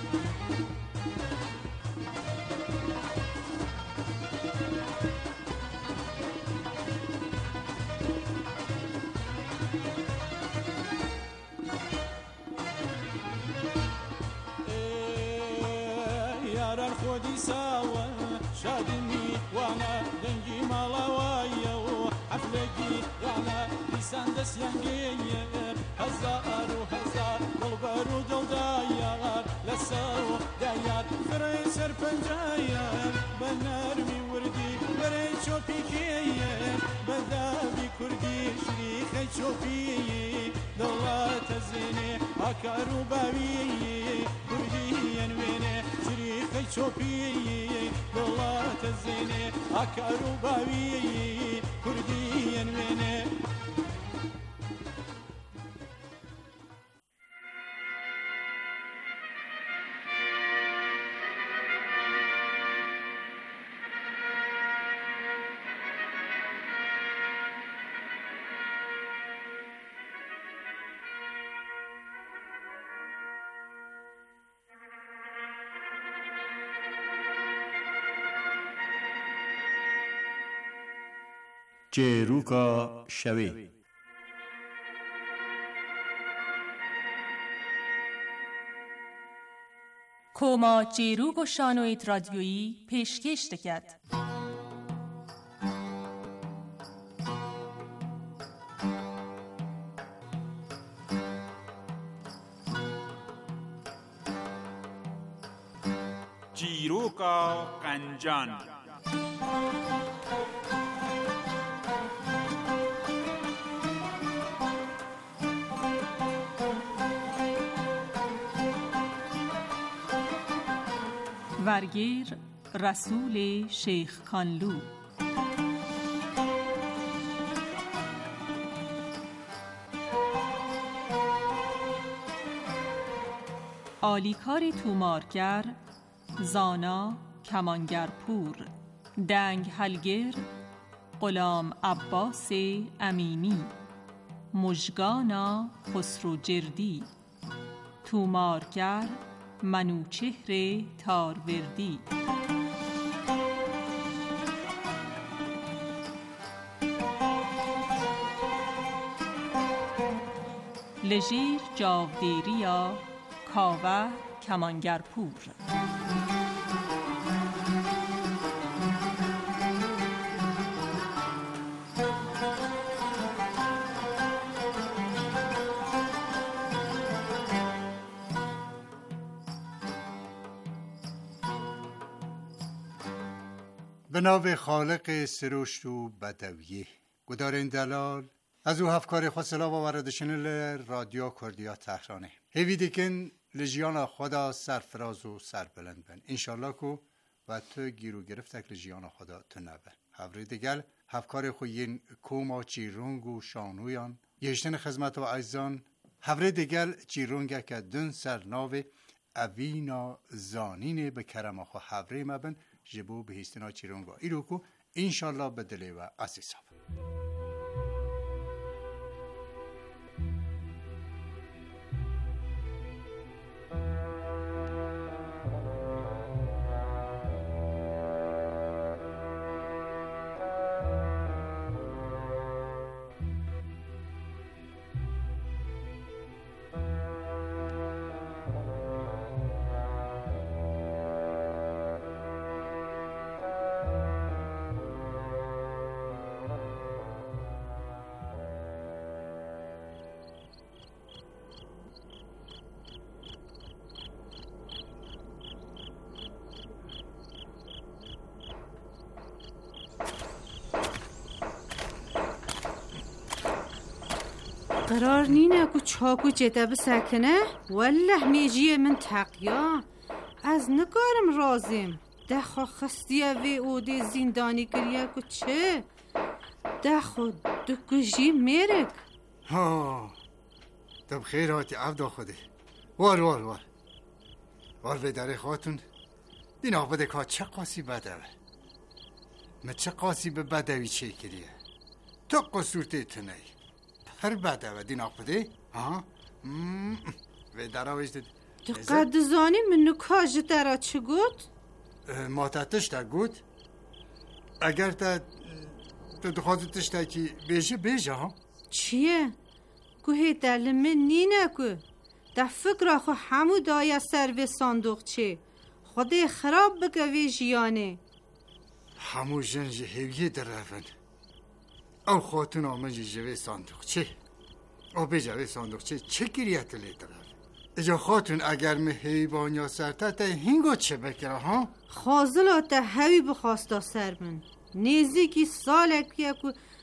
خودی ساوە شادمی وانە دەنگی ماڵاوایە و حەفلێکی دانا دیسان دەستیانگەیە هەزار و هەزار دڵبەر و دڵدایار لەسەر و دایار فرەی سەر پەنجایار بە نەرمی وردی بەرەی چۆپی کێیە بە داوی کوردی شریخەی چۆپی دەوڵاتە زێنێ ئاکار و باوی کوردیەن وێنێ شریخەی چۆپی دەوڵاتە زێنێ ئاکار و باوی کوردیەن وێنێ چێروکە شەوێ کۆما چێروک و شانۆی رادیۆیی پێشکەش دەکات. چیرۆکە قەنجان ورگیر رسول شیخ کانلو آلیکار تومارگر زانا کمانگرپور دنگ هلگر غلام عباس امینی مژگانا خسرو جردی تومارگر منوچهر تاروردی لژیر جاودیریا کاوه کمانگرپور به نام خالق سروشت و بدویه گدارین دلال از او هفکار خود سلام و وردشنل رادیو کردیا تهرانه هیوی دیکن لجیان خدا سرفراز و سربلند بن انشالله کو و تو گیرو گرفتک لجیان خدا تو نبن هفری دیگل هفکار خویین کوما چیرونگ و شانویان یشتن خدمت و عزیزان هفری دیگل چیرونگه که دن سرناوه اوینا زانین به کرم آخو هفری مبن جبو به هستنا چیرونگا ایرو کو انشالله بدله و عزیزا قرار نینه که چاکو جده بسکنه والله میجیه من تقیا از نگارم رازم دخو خستیه وی اوده زندانی کریه که چه دخو دکجی میرک ها دب خیر هاتی عبدا خوده وار وار وار وار به داره خاتون دین آبده که چه قاسی بدوه ما چه قاسی به بدوی چه کریه تو قصورته تنهی هر بدوه دین آبده ها به داره وجده دقت زانی من نکاج داره چه گود؟ ما تاتش تا گود اگر تا تو دخوازتش تا که بیشه بیشه ها چیه؟ گوهی دل من نینه که ده فکر خو همو دایه سر و صندوق چه خودی خراب بگه وی جیانه همو جنج هیویه در رفن او خاتون آمنجی جوه صندوق چه او به جوه صندوق چه چه گریت لی در رفن اجا خاتون اگر می هیبان یا سرتا تا هنگو چه بکره ها خازلا تا هوی بخواستا سر من نیزی سال که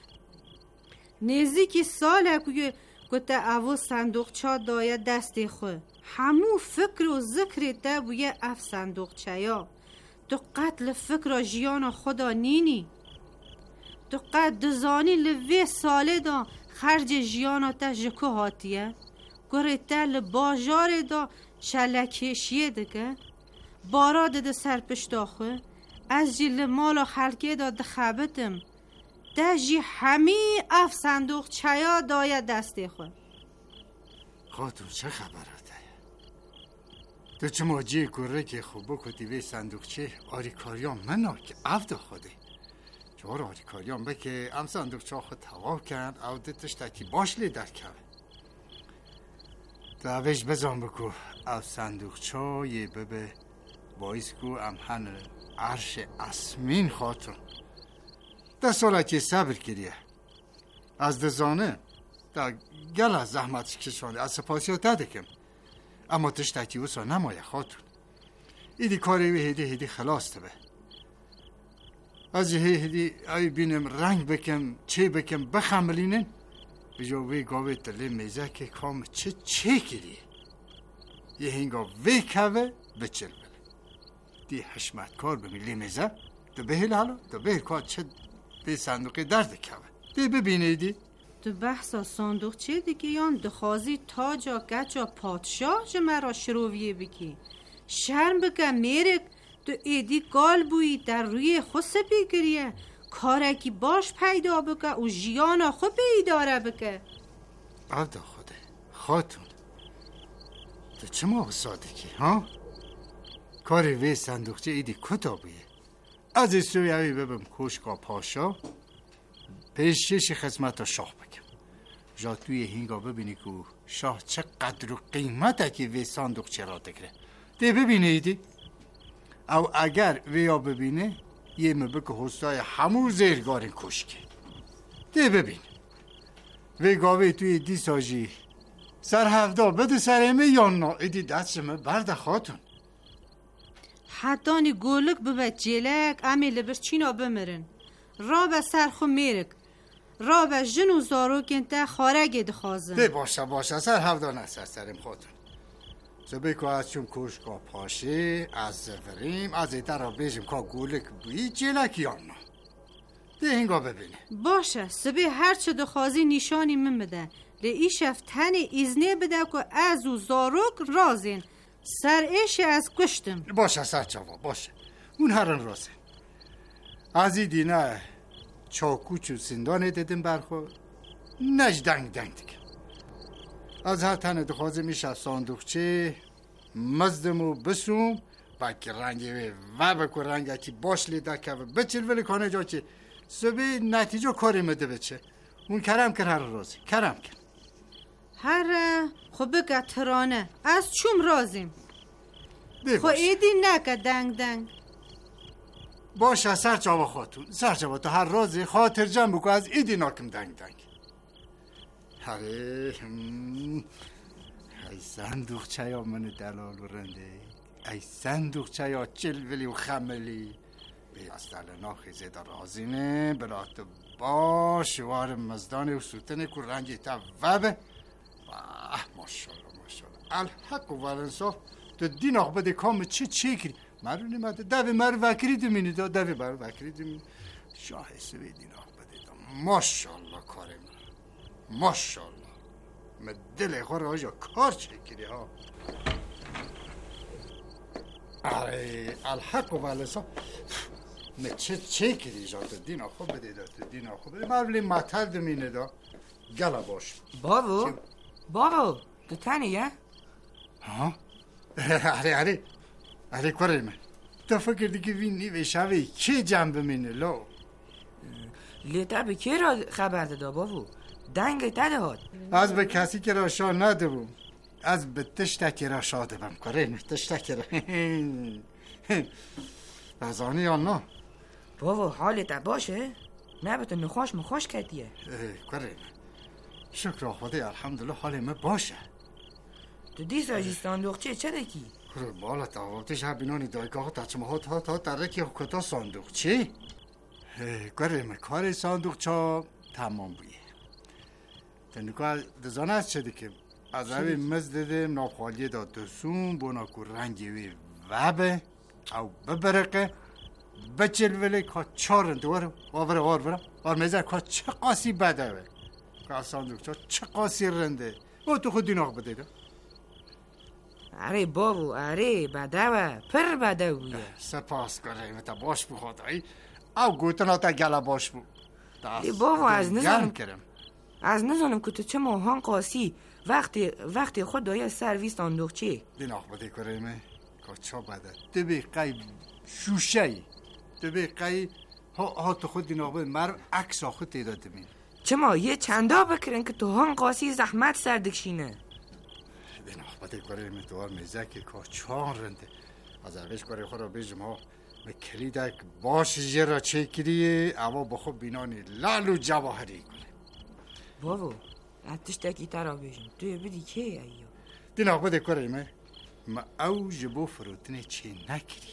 نیزی سال که که تا او صندوق چا دایه دستی خو همو فکر و ذکر تا بویه اف صندوق چایا تو قتل فکر جیان خدا نینی تو قد دزانی لوی ساله دا خرج جیان تا جکو هاتیه گره تا لباجار دا شلکشیه دکه بارا ده سر پشتا خو از جی لمالا خلکه دا دخبتم ده جی همی اف صندوق چایا دایه دستی خو خاتون چه خبره تو چه ماجی گره که خوبو کتی به صندوقچه آریکاریان منا که افدا خوده چهار آریکاریان به که ام صندوقچه خود تواف کرد او دتش تاکی باش لی در که تو اوش بزن بکو او صندوقچه یه ببه باعث کو ام هن عرش اسمین خاتون ده ساله که صبر کریه از دزانه ده گل از زحمت کشانده از سپاسیات دکم اما تشتکی اوسا نمایه خاتون ایدی کاری وی هیدی هیدی خلاص تبه از یه هیدی ای بینم رنگ بکم چه بکم بخملینن بجا وی گاوه تلی میزه که کام چه چه کریه یه هنگا وی کوه بچل بله دی حشمت کار بمیلی میزه تو بهل حالا تو بهل کار چه به صندوقی درد کوه دی ببینه دی تو بحثا صندوق چه دیگه یان دخوازی تاجا گچا پادشاه جه مرا شروعیه بکی شرم بکن میرک تو ایدی گال بویی در روی خسه بگریه کارکی باش پیدا بکن و جیانا خود بیداره بکن عبدا خوده خاتون تو چه ما صادقی ها؟ کاری وی صندوق چه ایدی کتابیه از ایستوی اوی ببم کوشکا پاشا پیشش خدمت شاه بکم جا توی هنگا ببینی که شاه چه قدر و قیمته که وی صندوق چرا دکره ده ببینه ایدی او اگر ویا ببینه یه مبک هستای همون زیرگارین کشکی ده ببین وی گاوه توی دی ساجی سر هفته بده سرمه یا نا ایدی دست شمه برده خاتون حدانی گولک ببه جلک امی لبر چینا بمرن را به سرخو میرک را به جن و زاروکن تا خارگه دخوازن ده باشه باشه سر هفته نسر سرم خاتون زبه که از چون کشکا پاشه از زفریم از ایتا را بیشم که گولک بویی جلک یا نا ده هنگا ببینه باشه سبه هرچه دخوازی نشانی من بده لی ایشف تن ایزنه بده که از و زاروک رازین سر ایش از کشتم باشه سر چاوا باشه اون هرن رازه از این دینه چاکوچ و سندانه دیدم برخو نج دنگ دنگ دیگه از هر تنه دخوازه میشه صندوقچه مزدمو بسوم و که رنگی و بکو رنگی که باش لیده که بچل ولی کانه جا که سبی نتیجه کاری مده بچه اون کرم کر هر رازی کرم کر هر خب بگه ترانه از چوم رازیم خب ایدی نکه دنگ دنگ باشه سر چاوا خاتون سر چاوا تو هر رازی خاطر جمع بکو از ایدی ناکم دنگ دنگ هره ای صندوق چایا من دلال و رنده ای صندوق چایا چلولی و خملی بی از دل ناخی زیده رازینه بلا تو باش وار مزدانه و سوتنه که رنگی تا وبه ماشاءالله ماشاءالله الحق و الانصاف تو دین آخ بده کام چه چه کری مرونی مده دوی مر وکری دمینی دا دوی مر وکری دمینی شاه سوی دین آخ بده دا ماشاءالله کار من ماشاءالله من دل خور آجا کار چه کری ها اره الحق و الانصاف من چه چه کری جا تو دین آخ بده دا تو دین آخ بده مرونی مطل دمینی دا گلا باش بابو بابو تو تنیه؟ ها؟ اره اره اره کاره من تو فکر دیگه وین نیوه شوی چه جنبه منه لو لیتر به که را خبر داده بابو دنگ داده هاد از به کسی که را شا نده بوم از به تشتکی را شاده بم کاره من تشتکی را بزانی یا نه بابو حالت باشه؟ نه بتو نخواش مخواش کردیه کاره من شکر خدا الحمدلله حال من باشه تو دیسا صندوق چه چه دکی؟ بالا تاواتش ها بینانی دایگاه تچمه ها تا تا ترکی کتا صندوق چی؟ گرم کار صندوق چا تمام بویه تنکا دزانه از چه دیگه از اوی مزددم ناخوالیه دا دسون بونا کو رنگی وی وبه او ببرقه بچل ولی که چارن دواره واره واره واره واره میزر که چه قاسی بده وی که صندوق چا چه قاسی رنده او تو خود دیناغ بده ده اره بابو اره بدوه پر بدوه سپاس کنه تا باش بو خدایی او گوتنا تا گلا باش بو بابا از نزانم از نزانم که تو چه ماهان قاسی وقتی وقتی خود دایه سرویس صندوق چی دیناغ بده کرمه که چا بده دو بی قی شوشه دو بی قی ها تو خود دیناغ بده مرو عکس آخو تیداده مین چه ما یه چندا بکرن که تو هان قاسی زحمت سردکشینه دیناخ بده کاره می دوار میزکی که چهار رنده از اوش کاره خود را بیجم ها می کلیدک باش جرا چه کریه اما بخو بینانی لالو جواهری کنه بابو اتش تکی ترا بیجم توی بدی که ایو دیناخ بده کاره می ما او جبو فروتنه چه نکری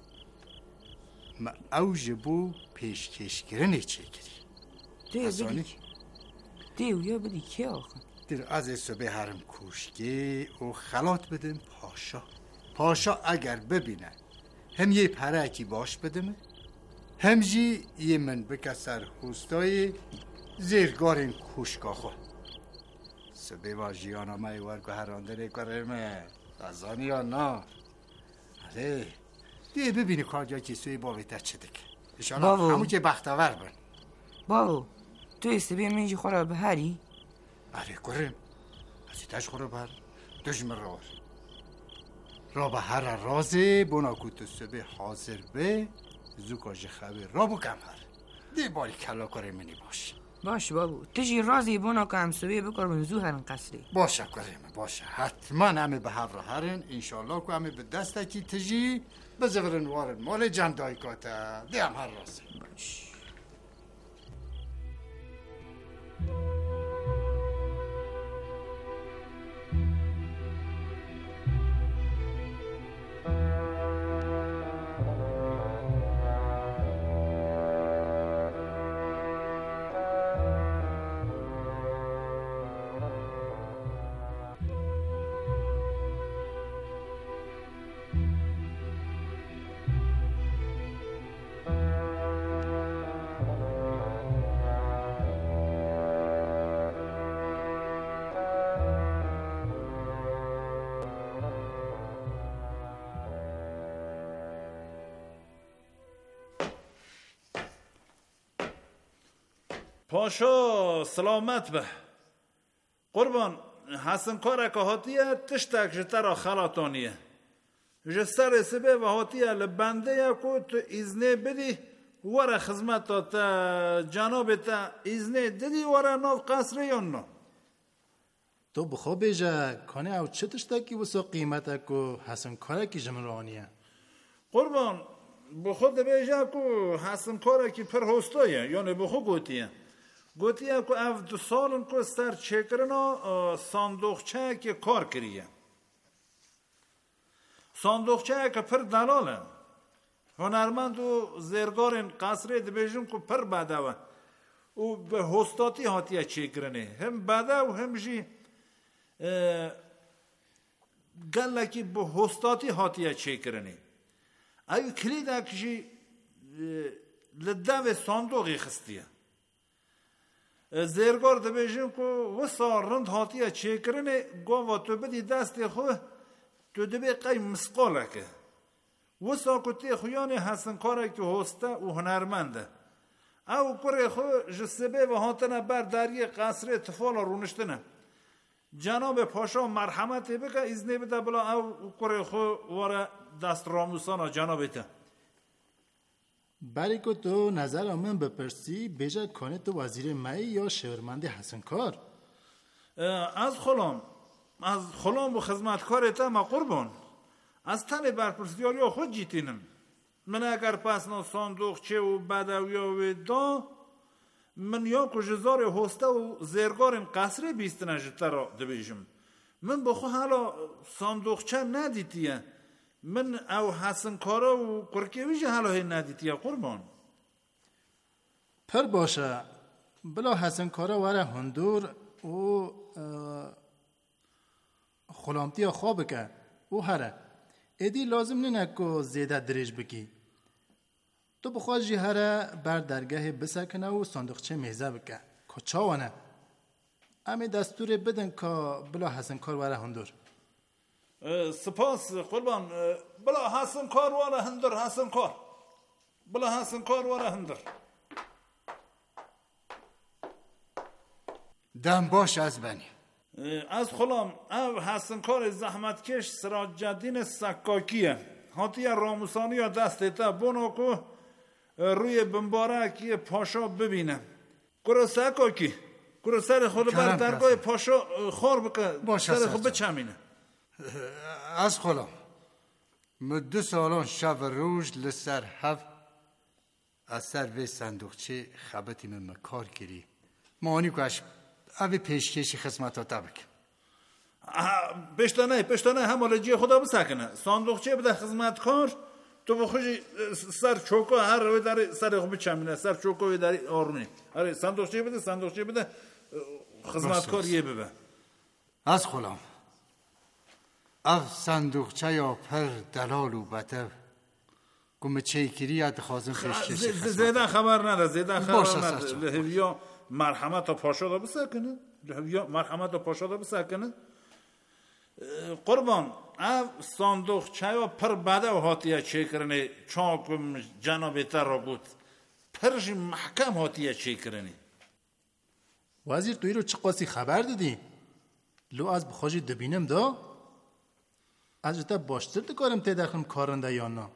ما او جبو پیشکش گرنه چه کری توی بدی دیو یا بدی که آخه در از صبح هرم کوشگی و خلات بدم پاشا پاشا اگر ببینه هم یه پرکی باش بدمه هم جی یه من بکسر خوستای زیرگار این کوشگاه خود صبح با جیانا مای ورگو هرانده نکارمه ازانی یا نا آره دیگه ببینی کارجا که سوی باویتر چه دکه اشالا همون که بختور بن بابو توی صبح منجی خورا به هری؟ آره کرم از تاش خورا بر دشمن را را به هر رازه بنا کوتو سبه حاضر به زوکاج خبر را بو کم هر دی باری کلا کاره منی باش باش بابو تجی رازی بنا که هم سبه بکار منزو هرن قصری باشه کرم باشه حتما همه به هفر هرن انشالله که همه به دسته کی تجی بزورن وارن مال جندای کاته دی هم هر رازه باش پاشا سلامت به قربان حسن کارک هاتیه تشتک جتر را خلاتانیه جسر سبه و هاتیه لبنده یکو تو ازنه بدی وره خزمتا تا جناب تا ازنه دیدی وره ناف قصره یا نه تو بخوا بیجا کانه او چه تشتکی وسا قیمت کو حسن کارکی جمرانیه قربان بخوا بیجا کو حسن کارکی پر هستایه یعنی بخوا گوتیه گوتیه که اف دو سالن که سر چکرنا صندوقچه که کار کریه صندوقچه که پر دلاله هنرمند و زرگارن قصره دبیجن که پر بدوه و به هستاتی هاتیه چکرنه هم بده و هم جی گلکی به هستاتی هاتیه چه کرنی ایو کلید اکشی لدو صندوقی خستیه زیرگار دبیجیم که وسا رند هاتیه چه کرنی گوه تو بدی دستی خو تو دبی قی مسقاله که وسا کتی خویانی حسن کاره که هسته و هنرمنده او کره خو جسبه و هاتنه بر دریه قصر تفال رونشتنه جناب پاشا مرحمت بکه ازنی بده بلا او کره خو واره دست راموسانا جنابته برای که تو نظر آمن بپرسی بیجا کنه تو وزیر مایی یا شورمند حسن کار از خلام از خلام و خدمتکارتا ما قربان از تن برپرسیاری خود جیتینم من اگر پسنا صندوق چه و بدویا و دا من یا کجزار هسته و زیرگارم قصره بیستنه جتا را دبیجم من بخو حالا صندوق چه ندیتیه من او حسن کارا و قرکیویج حالا هی ندیتیه قربان پر باشه بلا حسن کارا وره هندور و خلامتی خواب که او هره ایدی لازم نه که زیده درج بکی تو بخواد جی هره بر درگاه بسکنه و صندوقچه میزه بکه که چاوانه امی دستور بدن که بلا حسن کار وره هندور سپاس قربان بلا حسن کار وره هندر حسن کار بلا حسن کار وره هندر دم باش از بنی از خلام او حسن کار زحمتکش سراج الدین سکاکیه هاتیه راموسانی یا دستیتا بونو که روی بمبارکی پاشا ببینه کرو سکاکی کرو سر خود بر درگاه پاشا خار بکه سر خود بچمینه از خلام مدو سالان شب روز لسر هف از سر وی صندوقچه خبتی من مکار گیری مانی کش اوی پیشکشی خدمت ها تبک پشتانه پشتانه همالجی خدا بسکنه صندوقچه بده خدمتکار تو بخوشی سر چوکا هر روی داری سر خوبی چمینه سر چوکا وی داری آرونه آره صندوقچه بده صندوقچه بده خدمتکار یه ببه از خلام اف صندوقچه یا پر دلال و بطه گمه چیکیری ات خازم پیشکشی خدمت زیده خبر نده زیده خبر نده لحویا مرحمت پاشا دا بسکنه لحویا مرحمت پاشا دا بسکنه قربان او صندوق چایا پر بده و هاتیه چه کرنه چاکم جناب تر را بود پرش محکم هاتیه چه کرنه وزیر توی رو چه قاسی خبر دادی؟ لو از بخواجی دبینم دا؟ از جتا باشتر دکارم تیدرخم کارنده یا نه؟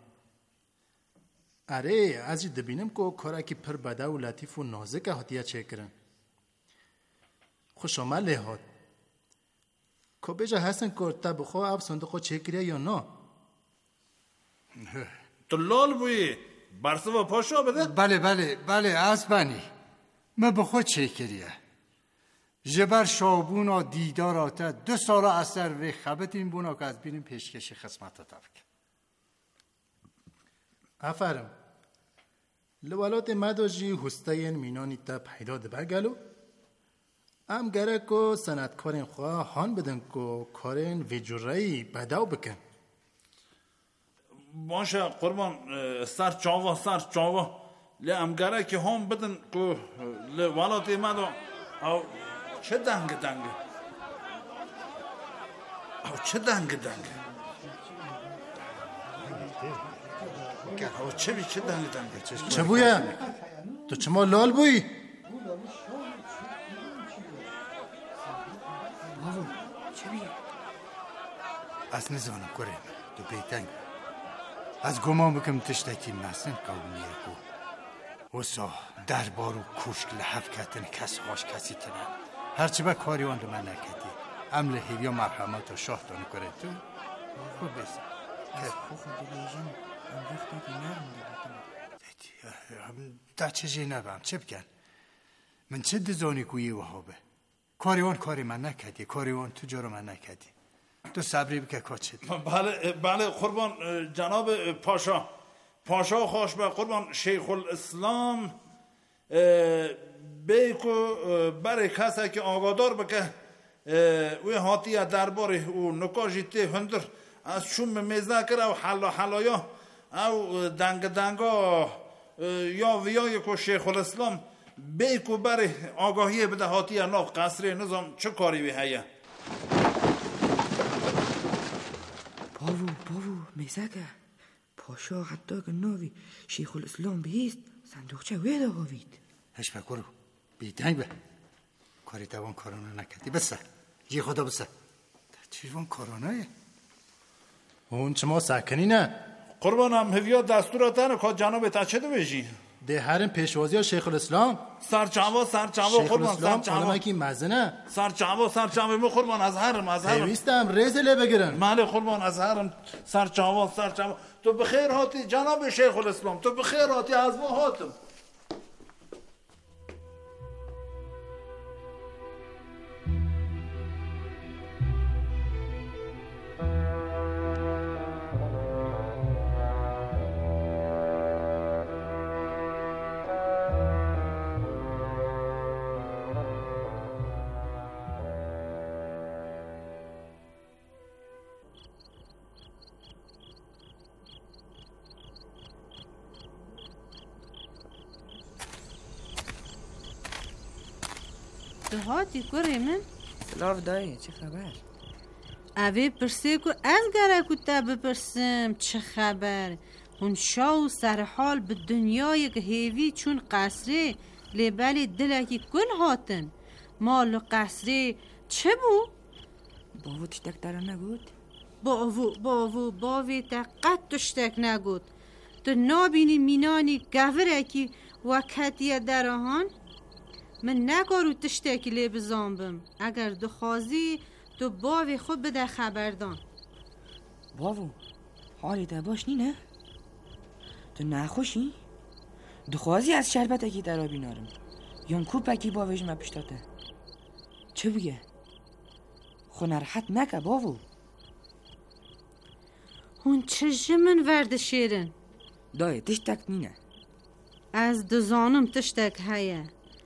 اره از جی دبینم که کاره که پر بده و لطیف و نازک هاتیه چه کرن خوش آمد لحاد که بیجا حسن کرد تا بخواه اب صندوق چه کریه یا نه؟ تو لال بویی برسوا پاشا بده؟ بله بله بله از بنی من بخواه چه کریه جبر شابونا دیدار آتا دو سالا اثر وی خبت این بونا که از بینیم پیشکشی خدمت ها تفک افرم لولات مداجی هستین مینانی تا پیدا دبر گلو ام گره که سندکارین خواه هان بدن که کارین ویجورایی بداو بکن باشه قربان سر چاوا سر چاوا لی ام گره که هان بدن که لولات مدا او چه دنگ دنگ او چه دنگ دنگ او چه بی چه دنگ دنگ چه بویه؟ تو چه ما لال بویی؟ از نزانم کریم تو بیتنگ از گمان بکم تشتکی مسن قومیه کو وسا دربار و کشک لحف کتن کس هاش کسی تنن هرچی با کاری وان من نکدی عمل هیویا مرحمت و شاه دانو کرد تو خوب بیست در چه جی نبم چه بکن من چه دزانی کویی وحابه کاریوان کاری من نکدی کاریوان تو جارو من نکدی تو صبری بکه کاچه بله بله قربان جناب پاشا پاشا خوش به قربان شیخ الاسلام بیکو برای کسی که آگادار بکه وی هاتیه درباره او نکاجی تی هندر از شوم میزه کرد و حلا حلایا او دنگ دنگا یا ویای که شیخ الاسلام بیکو بر آگاهی بده هاتیه ناف قصر نظام چه کاری وی هیه؟ باو باو میزه که پاشا حتی که ناوی شیخ الاسلام بیست صندوقچه ویده هاوید هش بکرو بیدنگ به کاری دوان کارانه نکردی بسه جی خدا بسه چی وان کارانه اون چما سکنی نه قربانم هفیا دستوراتن که جناب تا چه دو بشی ده هرم پیشوازی ها شیخ الاسلام سرچاوا سرچاوا قربان سرچاوا آنما کی مزنه سرچاوا سرچاوا مو قربان از هرم از هرم دویستم رزله بگیرن مال قربان از هرم سرچاوا سرچاوا تو بخیر هاتی جناب شیخ الاسلام تو بخیر هاتی از ما هاتم دهاتی کره من سلاف دایی چه خبر؟ اوه پرسه که از گره که تا بپرسم چه خبر هون شاو سرحال به دنیای که هیوی چون قصره لیبالی دلکی کل هاتن مال قصره چه بو؟ باو تشتک داره نگود؟ باو باو باوی تا قد تشتک نگود تو نابینی مینانی گوره که وکتیه درهان من نگارو تشتکی لی بزنبم اگر دخوازی تو باوی خود بده خبردان باو حالی تا باش نینه؟ تو نخوشی؟ دخوازی از شربت اکی در آبی نارم یون کوپکی باویش ما پشتاته چه بگه؟ خونرحت نکه باو هون چه من ورد شیرن؟ دای تشتک نینه از دزانم تشتک هیه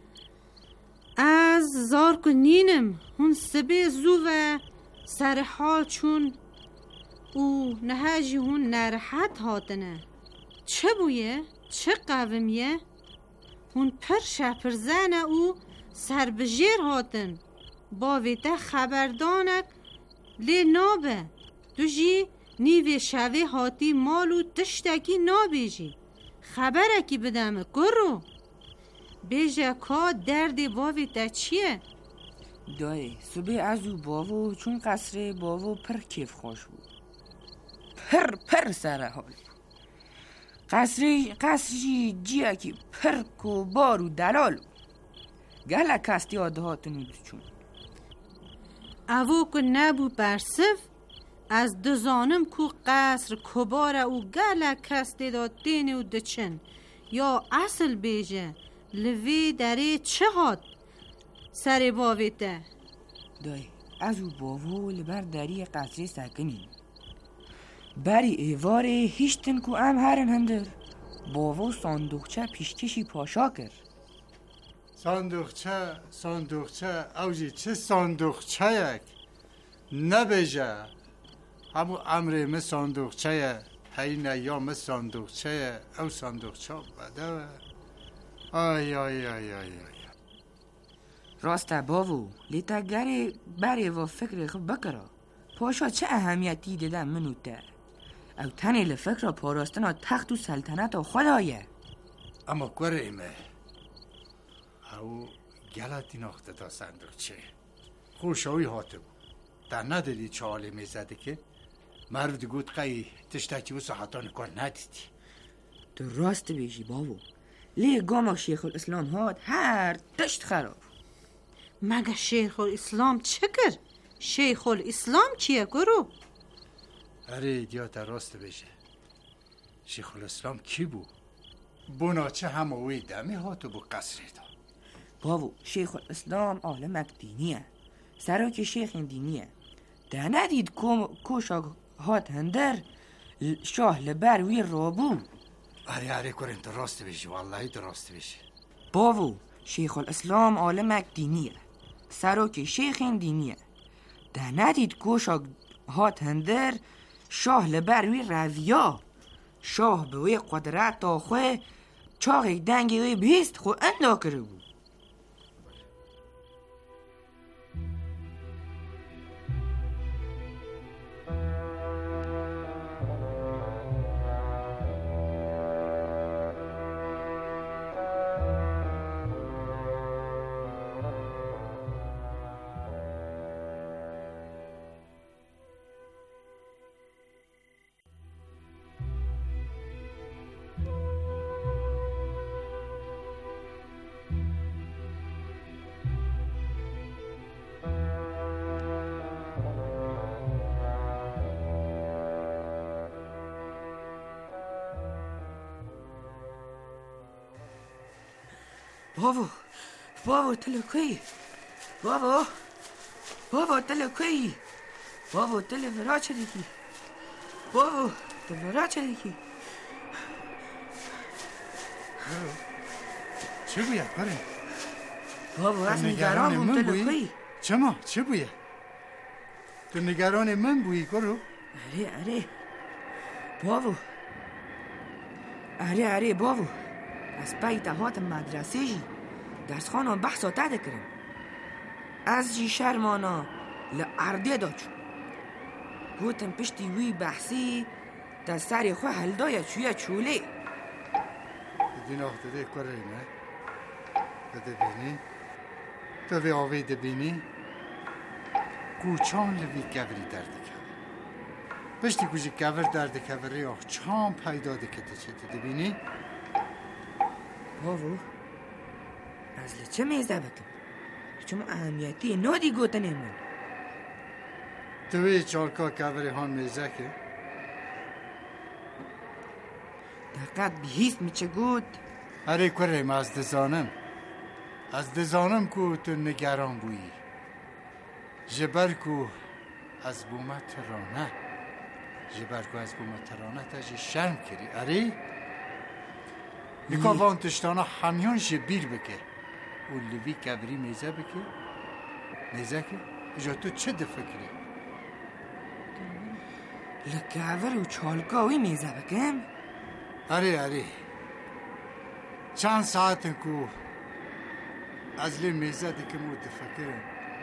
از زار که نینم هون سبه زو و سر حال چون او نهاجی هون نرحت هاتنه چه بویه؟ چه قومیه؟ هون پر شپر زنه او سر بجیر هاتن باویده خبردانک لی نابه دو جی نیوی شوی هاتی مالو تشتکی نابیجی خبرکی بدمه کرو بیجه که درد باوی تا چیه؟ دای صبح از او باو چون قصر باو پر کیف خوش بود پر پر سر حال قصری قصری جیه که پر کو بارو دلالو گله کستی آدهات نود چون اوو که نبو برسف از دزانم کو قصر کبار او گله کستی داد دینه و دچن یا اصل بیجه لوی داره چه هات سر باویته دای از او باو لبر داری قصری سکنین بری ایواره هیشتن کو ام هرن هندر باو صندوقچه پیشکشی پاشا کر صندوقچه صندوقچه اوجی چه صندوقچه یک نبیجه همو امر می صندوقچه هینه یا می صندوقچه او صندوقچه بده آی آی آی آی آی راسته باو لیتا گره بری و فکر خب بکره پاشا چه اهمیتی دیده منو ته او تنی لفکر پاراستنا تخت و سلطنت و خدایه اما گره ایمه او گلتی ناخته تا صندوقچه خوشایی هاته بود در ندیدی چه حالی میزده که مرد گود قی تشتکی و صحتان کار ندیدی تو راست بیشی باو لی گام شیخ الاسلام هات هر تشت خراب مگه شیخ الاسلام چه کرد؟ شیخ الاسلام کیه گرو؟ اره دیات راست بشه شیخ الاسلام کی بود؟ بناچه هموی دمی هاتو بو قصری دا باو شیخ الاسلام عالمک دینیه سراک شیخ دینیه ده ندید کوشا هات هندر شاه لبر وی رابو اره اره کرن تو راست بشه والله تو راست بشه باو شیخ الاسلام عالمک دینیه سراک شیخ دینیه ده ندید گوشا هات هندر شاه لبروی رویا شاه به وی قدرت تا خواه چاقی دنگی وی بیست خو اندا کرده بود. بابا بابا تلو کی بابا بابا تلو کی بابا تلو ورا چه دیگی بابا تلو ورا چه دیگی چه بویه کاره بابا از نگران بوم تلو کی چما چه بویه تو نگران من بویی کرو اره اره بابا اره اره بابا از بیت هات مدرسه جی درس خانه بحث و تده کرم از جی شرمانا لعرده دا چو گوتم پشتی وی بحثی تا سری خواه هلدایا چویا چوله دین آخته ده کره نه ده بینی تو وی آوی ده بینی گوچان لوی گوری درده که پشتی گوچی گور درده که وری آخ چان پیدا ده که ده ده بینی بابو از چه میزه بکن چون اهمیتی نادی گوتن ایمون توی چارکا کوری هان میزه که دقیق بیهیست میچه گوت اره کریم از دزانم از دزانم کو تو نگران بویی جبر کو از بومت رانه جبر کو از بومت رانه تا جی شرم کری اره میکا وان تشتانا همیان شبیر بکه و لوی کبری میزه بکه میزه که اجا تو چه دفکری لکاور و چالکاوی میزه بکم اره اره چند ساعتن کو از لی میزه دکم و دفکرم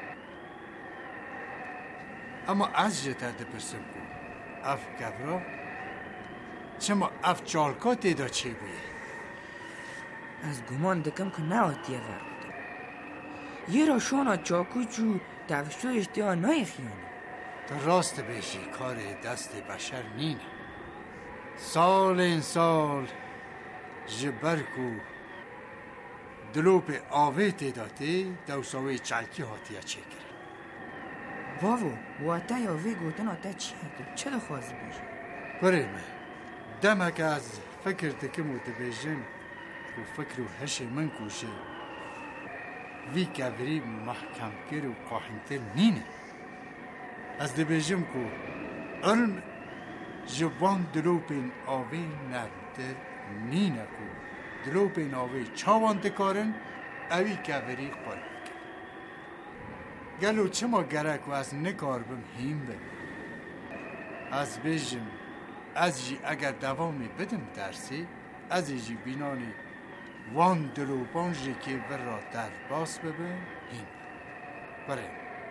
اما از جتا دپرسم کو اف کبرا چما اف چالکا تیدا چه بویه از گمان دکم که نواتیه ورد یه را شانا چاکو جو دوشتو اشتیا نای خیانه تو راست بیشی کار دست بشر نینه سال این سال جبرکو دلوپ آوه تیداتی دوساوه چلکی هاتیه چه کرد بابو واتا یا وی گوتن آتا چیه که چه دخوازی بیشی بریم دمک از فکر دکمو دبیجن و فکر و هش من کوشه وی کبری محکم کر و قاحنتر نینه از دبیجم کو علم جوان دلوپین آوی نرمتر نینه کو دلوپین آوی چاوان دکارن اوی کبری قال بکن گلو چه ما گرک و از نکار بم هیم بم از بیجم از جی اگر دوامی بدم درسی از جی بینانی وان دلوپان جی که برا در باس ببین هیم برای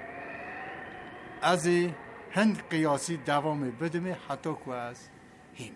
از هند قیاسی دوامی بدم حتی که از هیم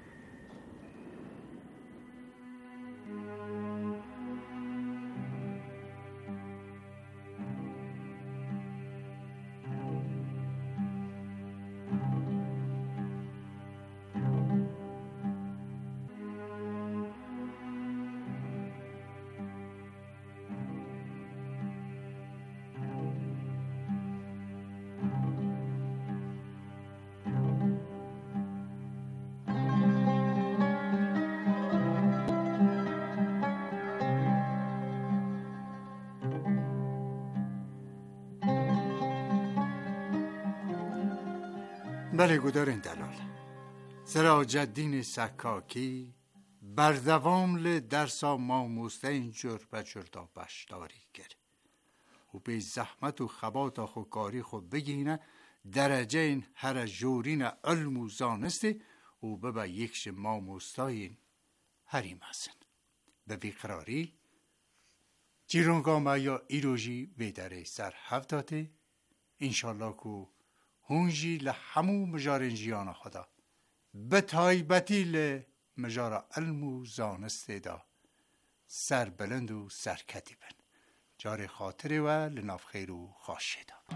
بله گدارین دلال سراج الدین سکاکی بردوام ل درسا ماموسته اینجور بجردا بشداری کرد و به زحمت و خبات خو کاری خو بگینه درجه این هر جورین علم و زانسته و ببا یکش ما مستاین هریم هستن به بیقراری جیرونگا ما یا ایروژی بیداره سر هفتاته انشالله که هونجی لحمو مجارن جیان خدا به تایبتی لمجار علم و زانسته دا سر بلند و سرکتی بن جار خاطره و لناف خیر و خاشه دا.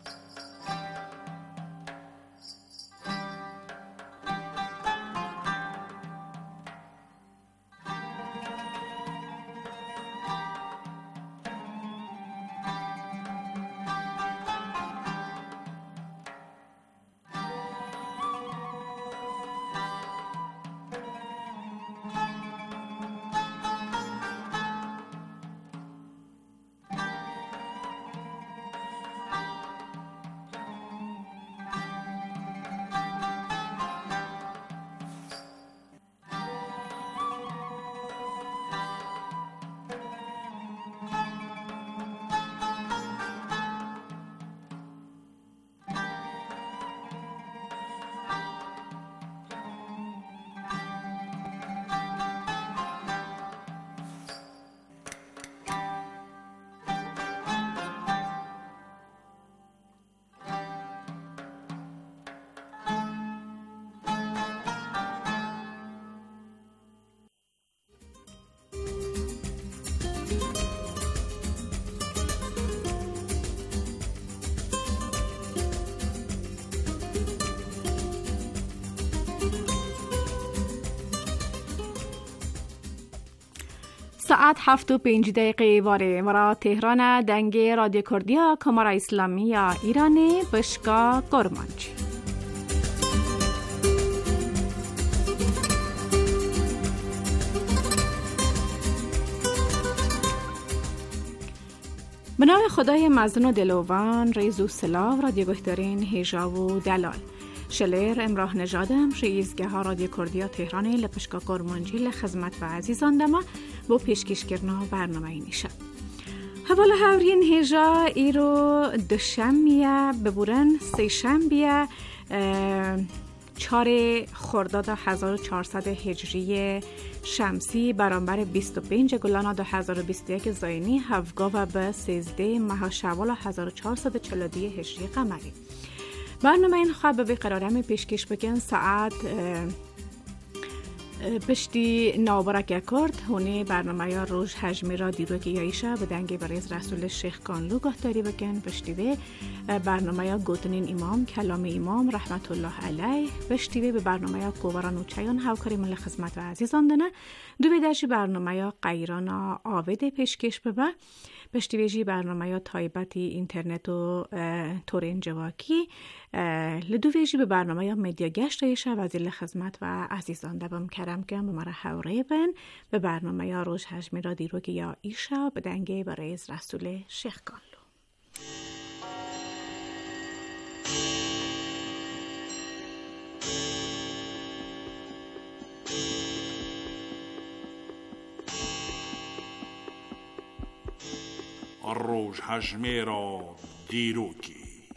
ساعت هفت و پنج دقیقه واره مرا تهران دنگ رادیو کردیا کمارا اسلامی یا ایرانی بشگاه کرمانچی. به نام خدای مزن و دلوان ریز و سلاو رادیو گهدارین هیجا و دلال شلر امراه نژادم رئیسگاه ها رادیو کردیا تهرانی لپشگاه کرمانچی لخدمت و عزیزان دما با پیشکش کردن برنامه این شب. حوالا هاورین هیجا ایرو دوشنبه ببورن سه‌شنبه چهار خرداد هزار و چهارصد هجری شمسی برابر بیست و پنج گلان دو هزار و بیست و یک زاینی هفگاه و به سیزده ماه شوال هزار و چهارصد و چهل و دو هجری قمری. برنامه این خواب به قرارم پیشکش بکن ساعت پشتی نابرک کرد هونه برنامه یا روز حجمی را دیرو که یایشه به دنگی بریز رسول شیخ کانلو گهداری بکن پشتی به برنامه یا گوتنین امام کلام امام رحمت الله علیه پشتی به برنامه یا کوبران و چیان هاوکاری مل خدمت و عزیزان دنه دو بدشی برنامه یا قیران آوید پیشکش ببه پشتی بیجی برنامه یا تایبتی اینترنت و تورین جواکی لدو ویجی به برنامه یا مدیا گشت ایشه وزیل خدمت و عزیزان دبم کرم کن به مرا حوره بن به برنامه یا روش حجمی را دیروگی یا ایشه به دنگه برای رسول شیخ کانلو. روز حجمی را دیروگی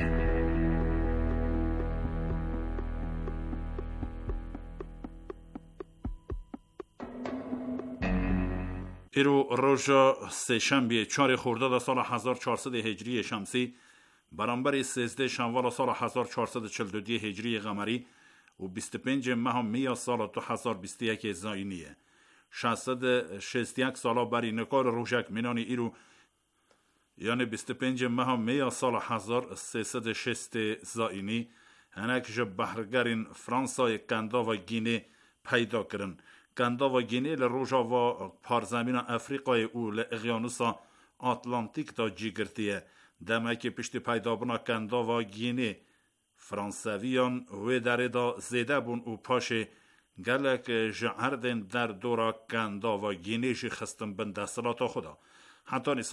ایرو روژا سه شنبه چهار خرداد سال هزار و چهارصد هجری شمسی برابر سیزده شنوال سال هزار و چهارصد و چهل و دو هجری قمری و بیست و پنج ماه می سال دو هزار و بیست و یک زاینیه شصت و شصت و یک سال بری نکار روژک منانی ایرو یعنی بیست و پنج ماه می سال هزار و سیصد و شصت زاینی هنک جب بحرگرین فرانسای کندا و گینه پیدا کرن کندا و گینه لروژا و پارزمین افریقای او لاقیانوسا آتلانتیک تا جیگرتیه دمکی پشت پیدا بنا کندا و گینه فرانسویان و در دا زیده بون او پاش گلک جعردن در دورا کندا و گینه جی خستن بند دستلاتا خدا حتی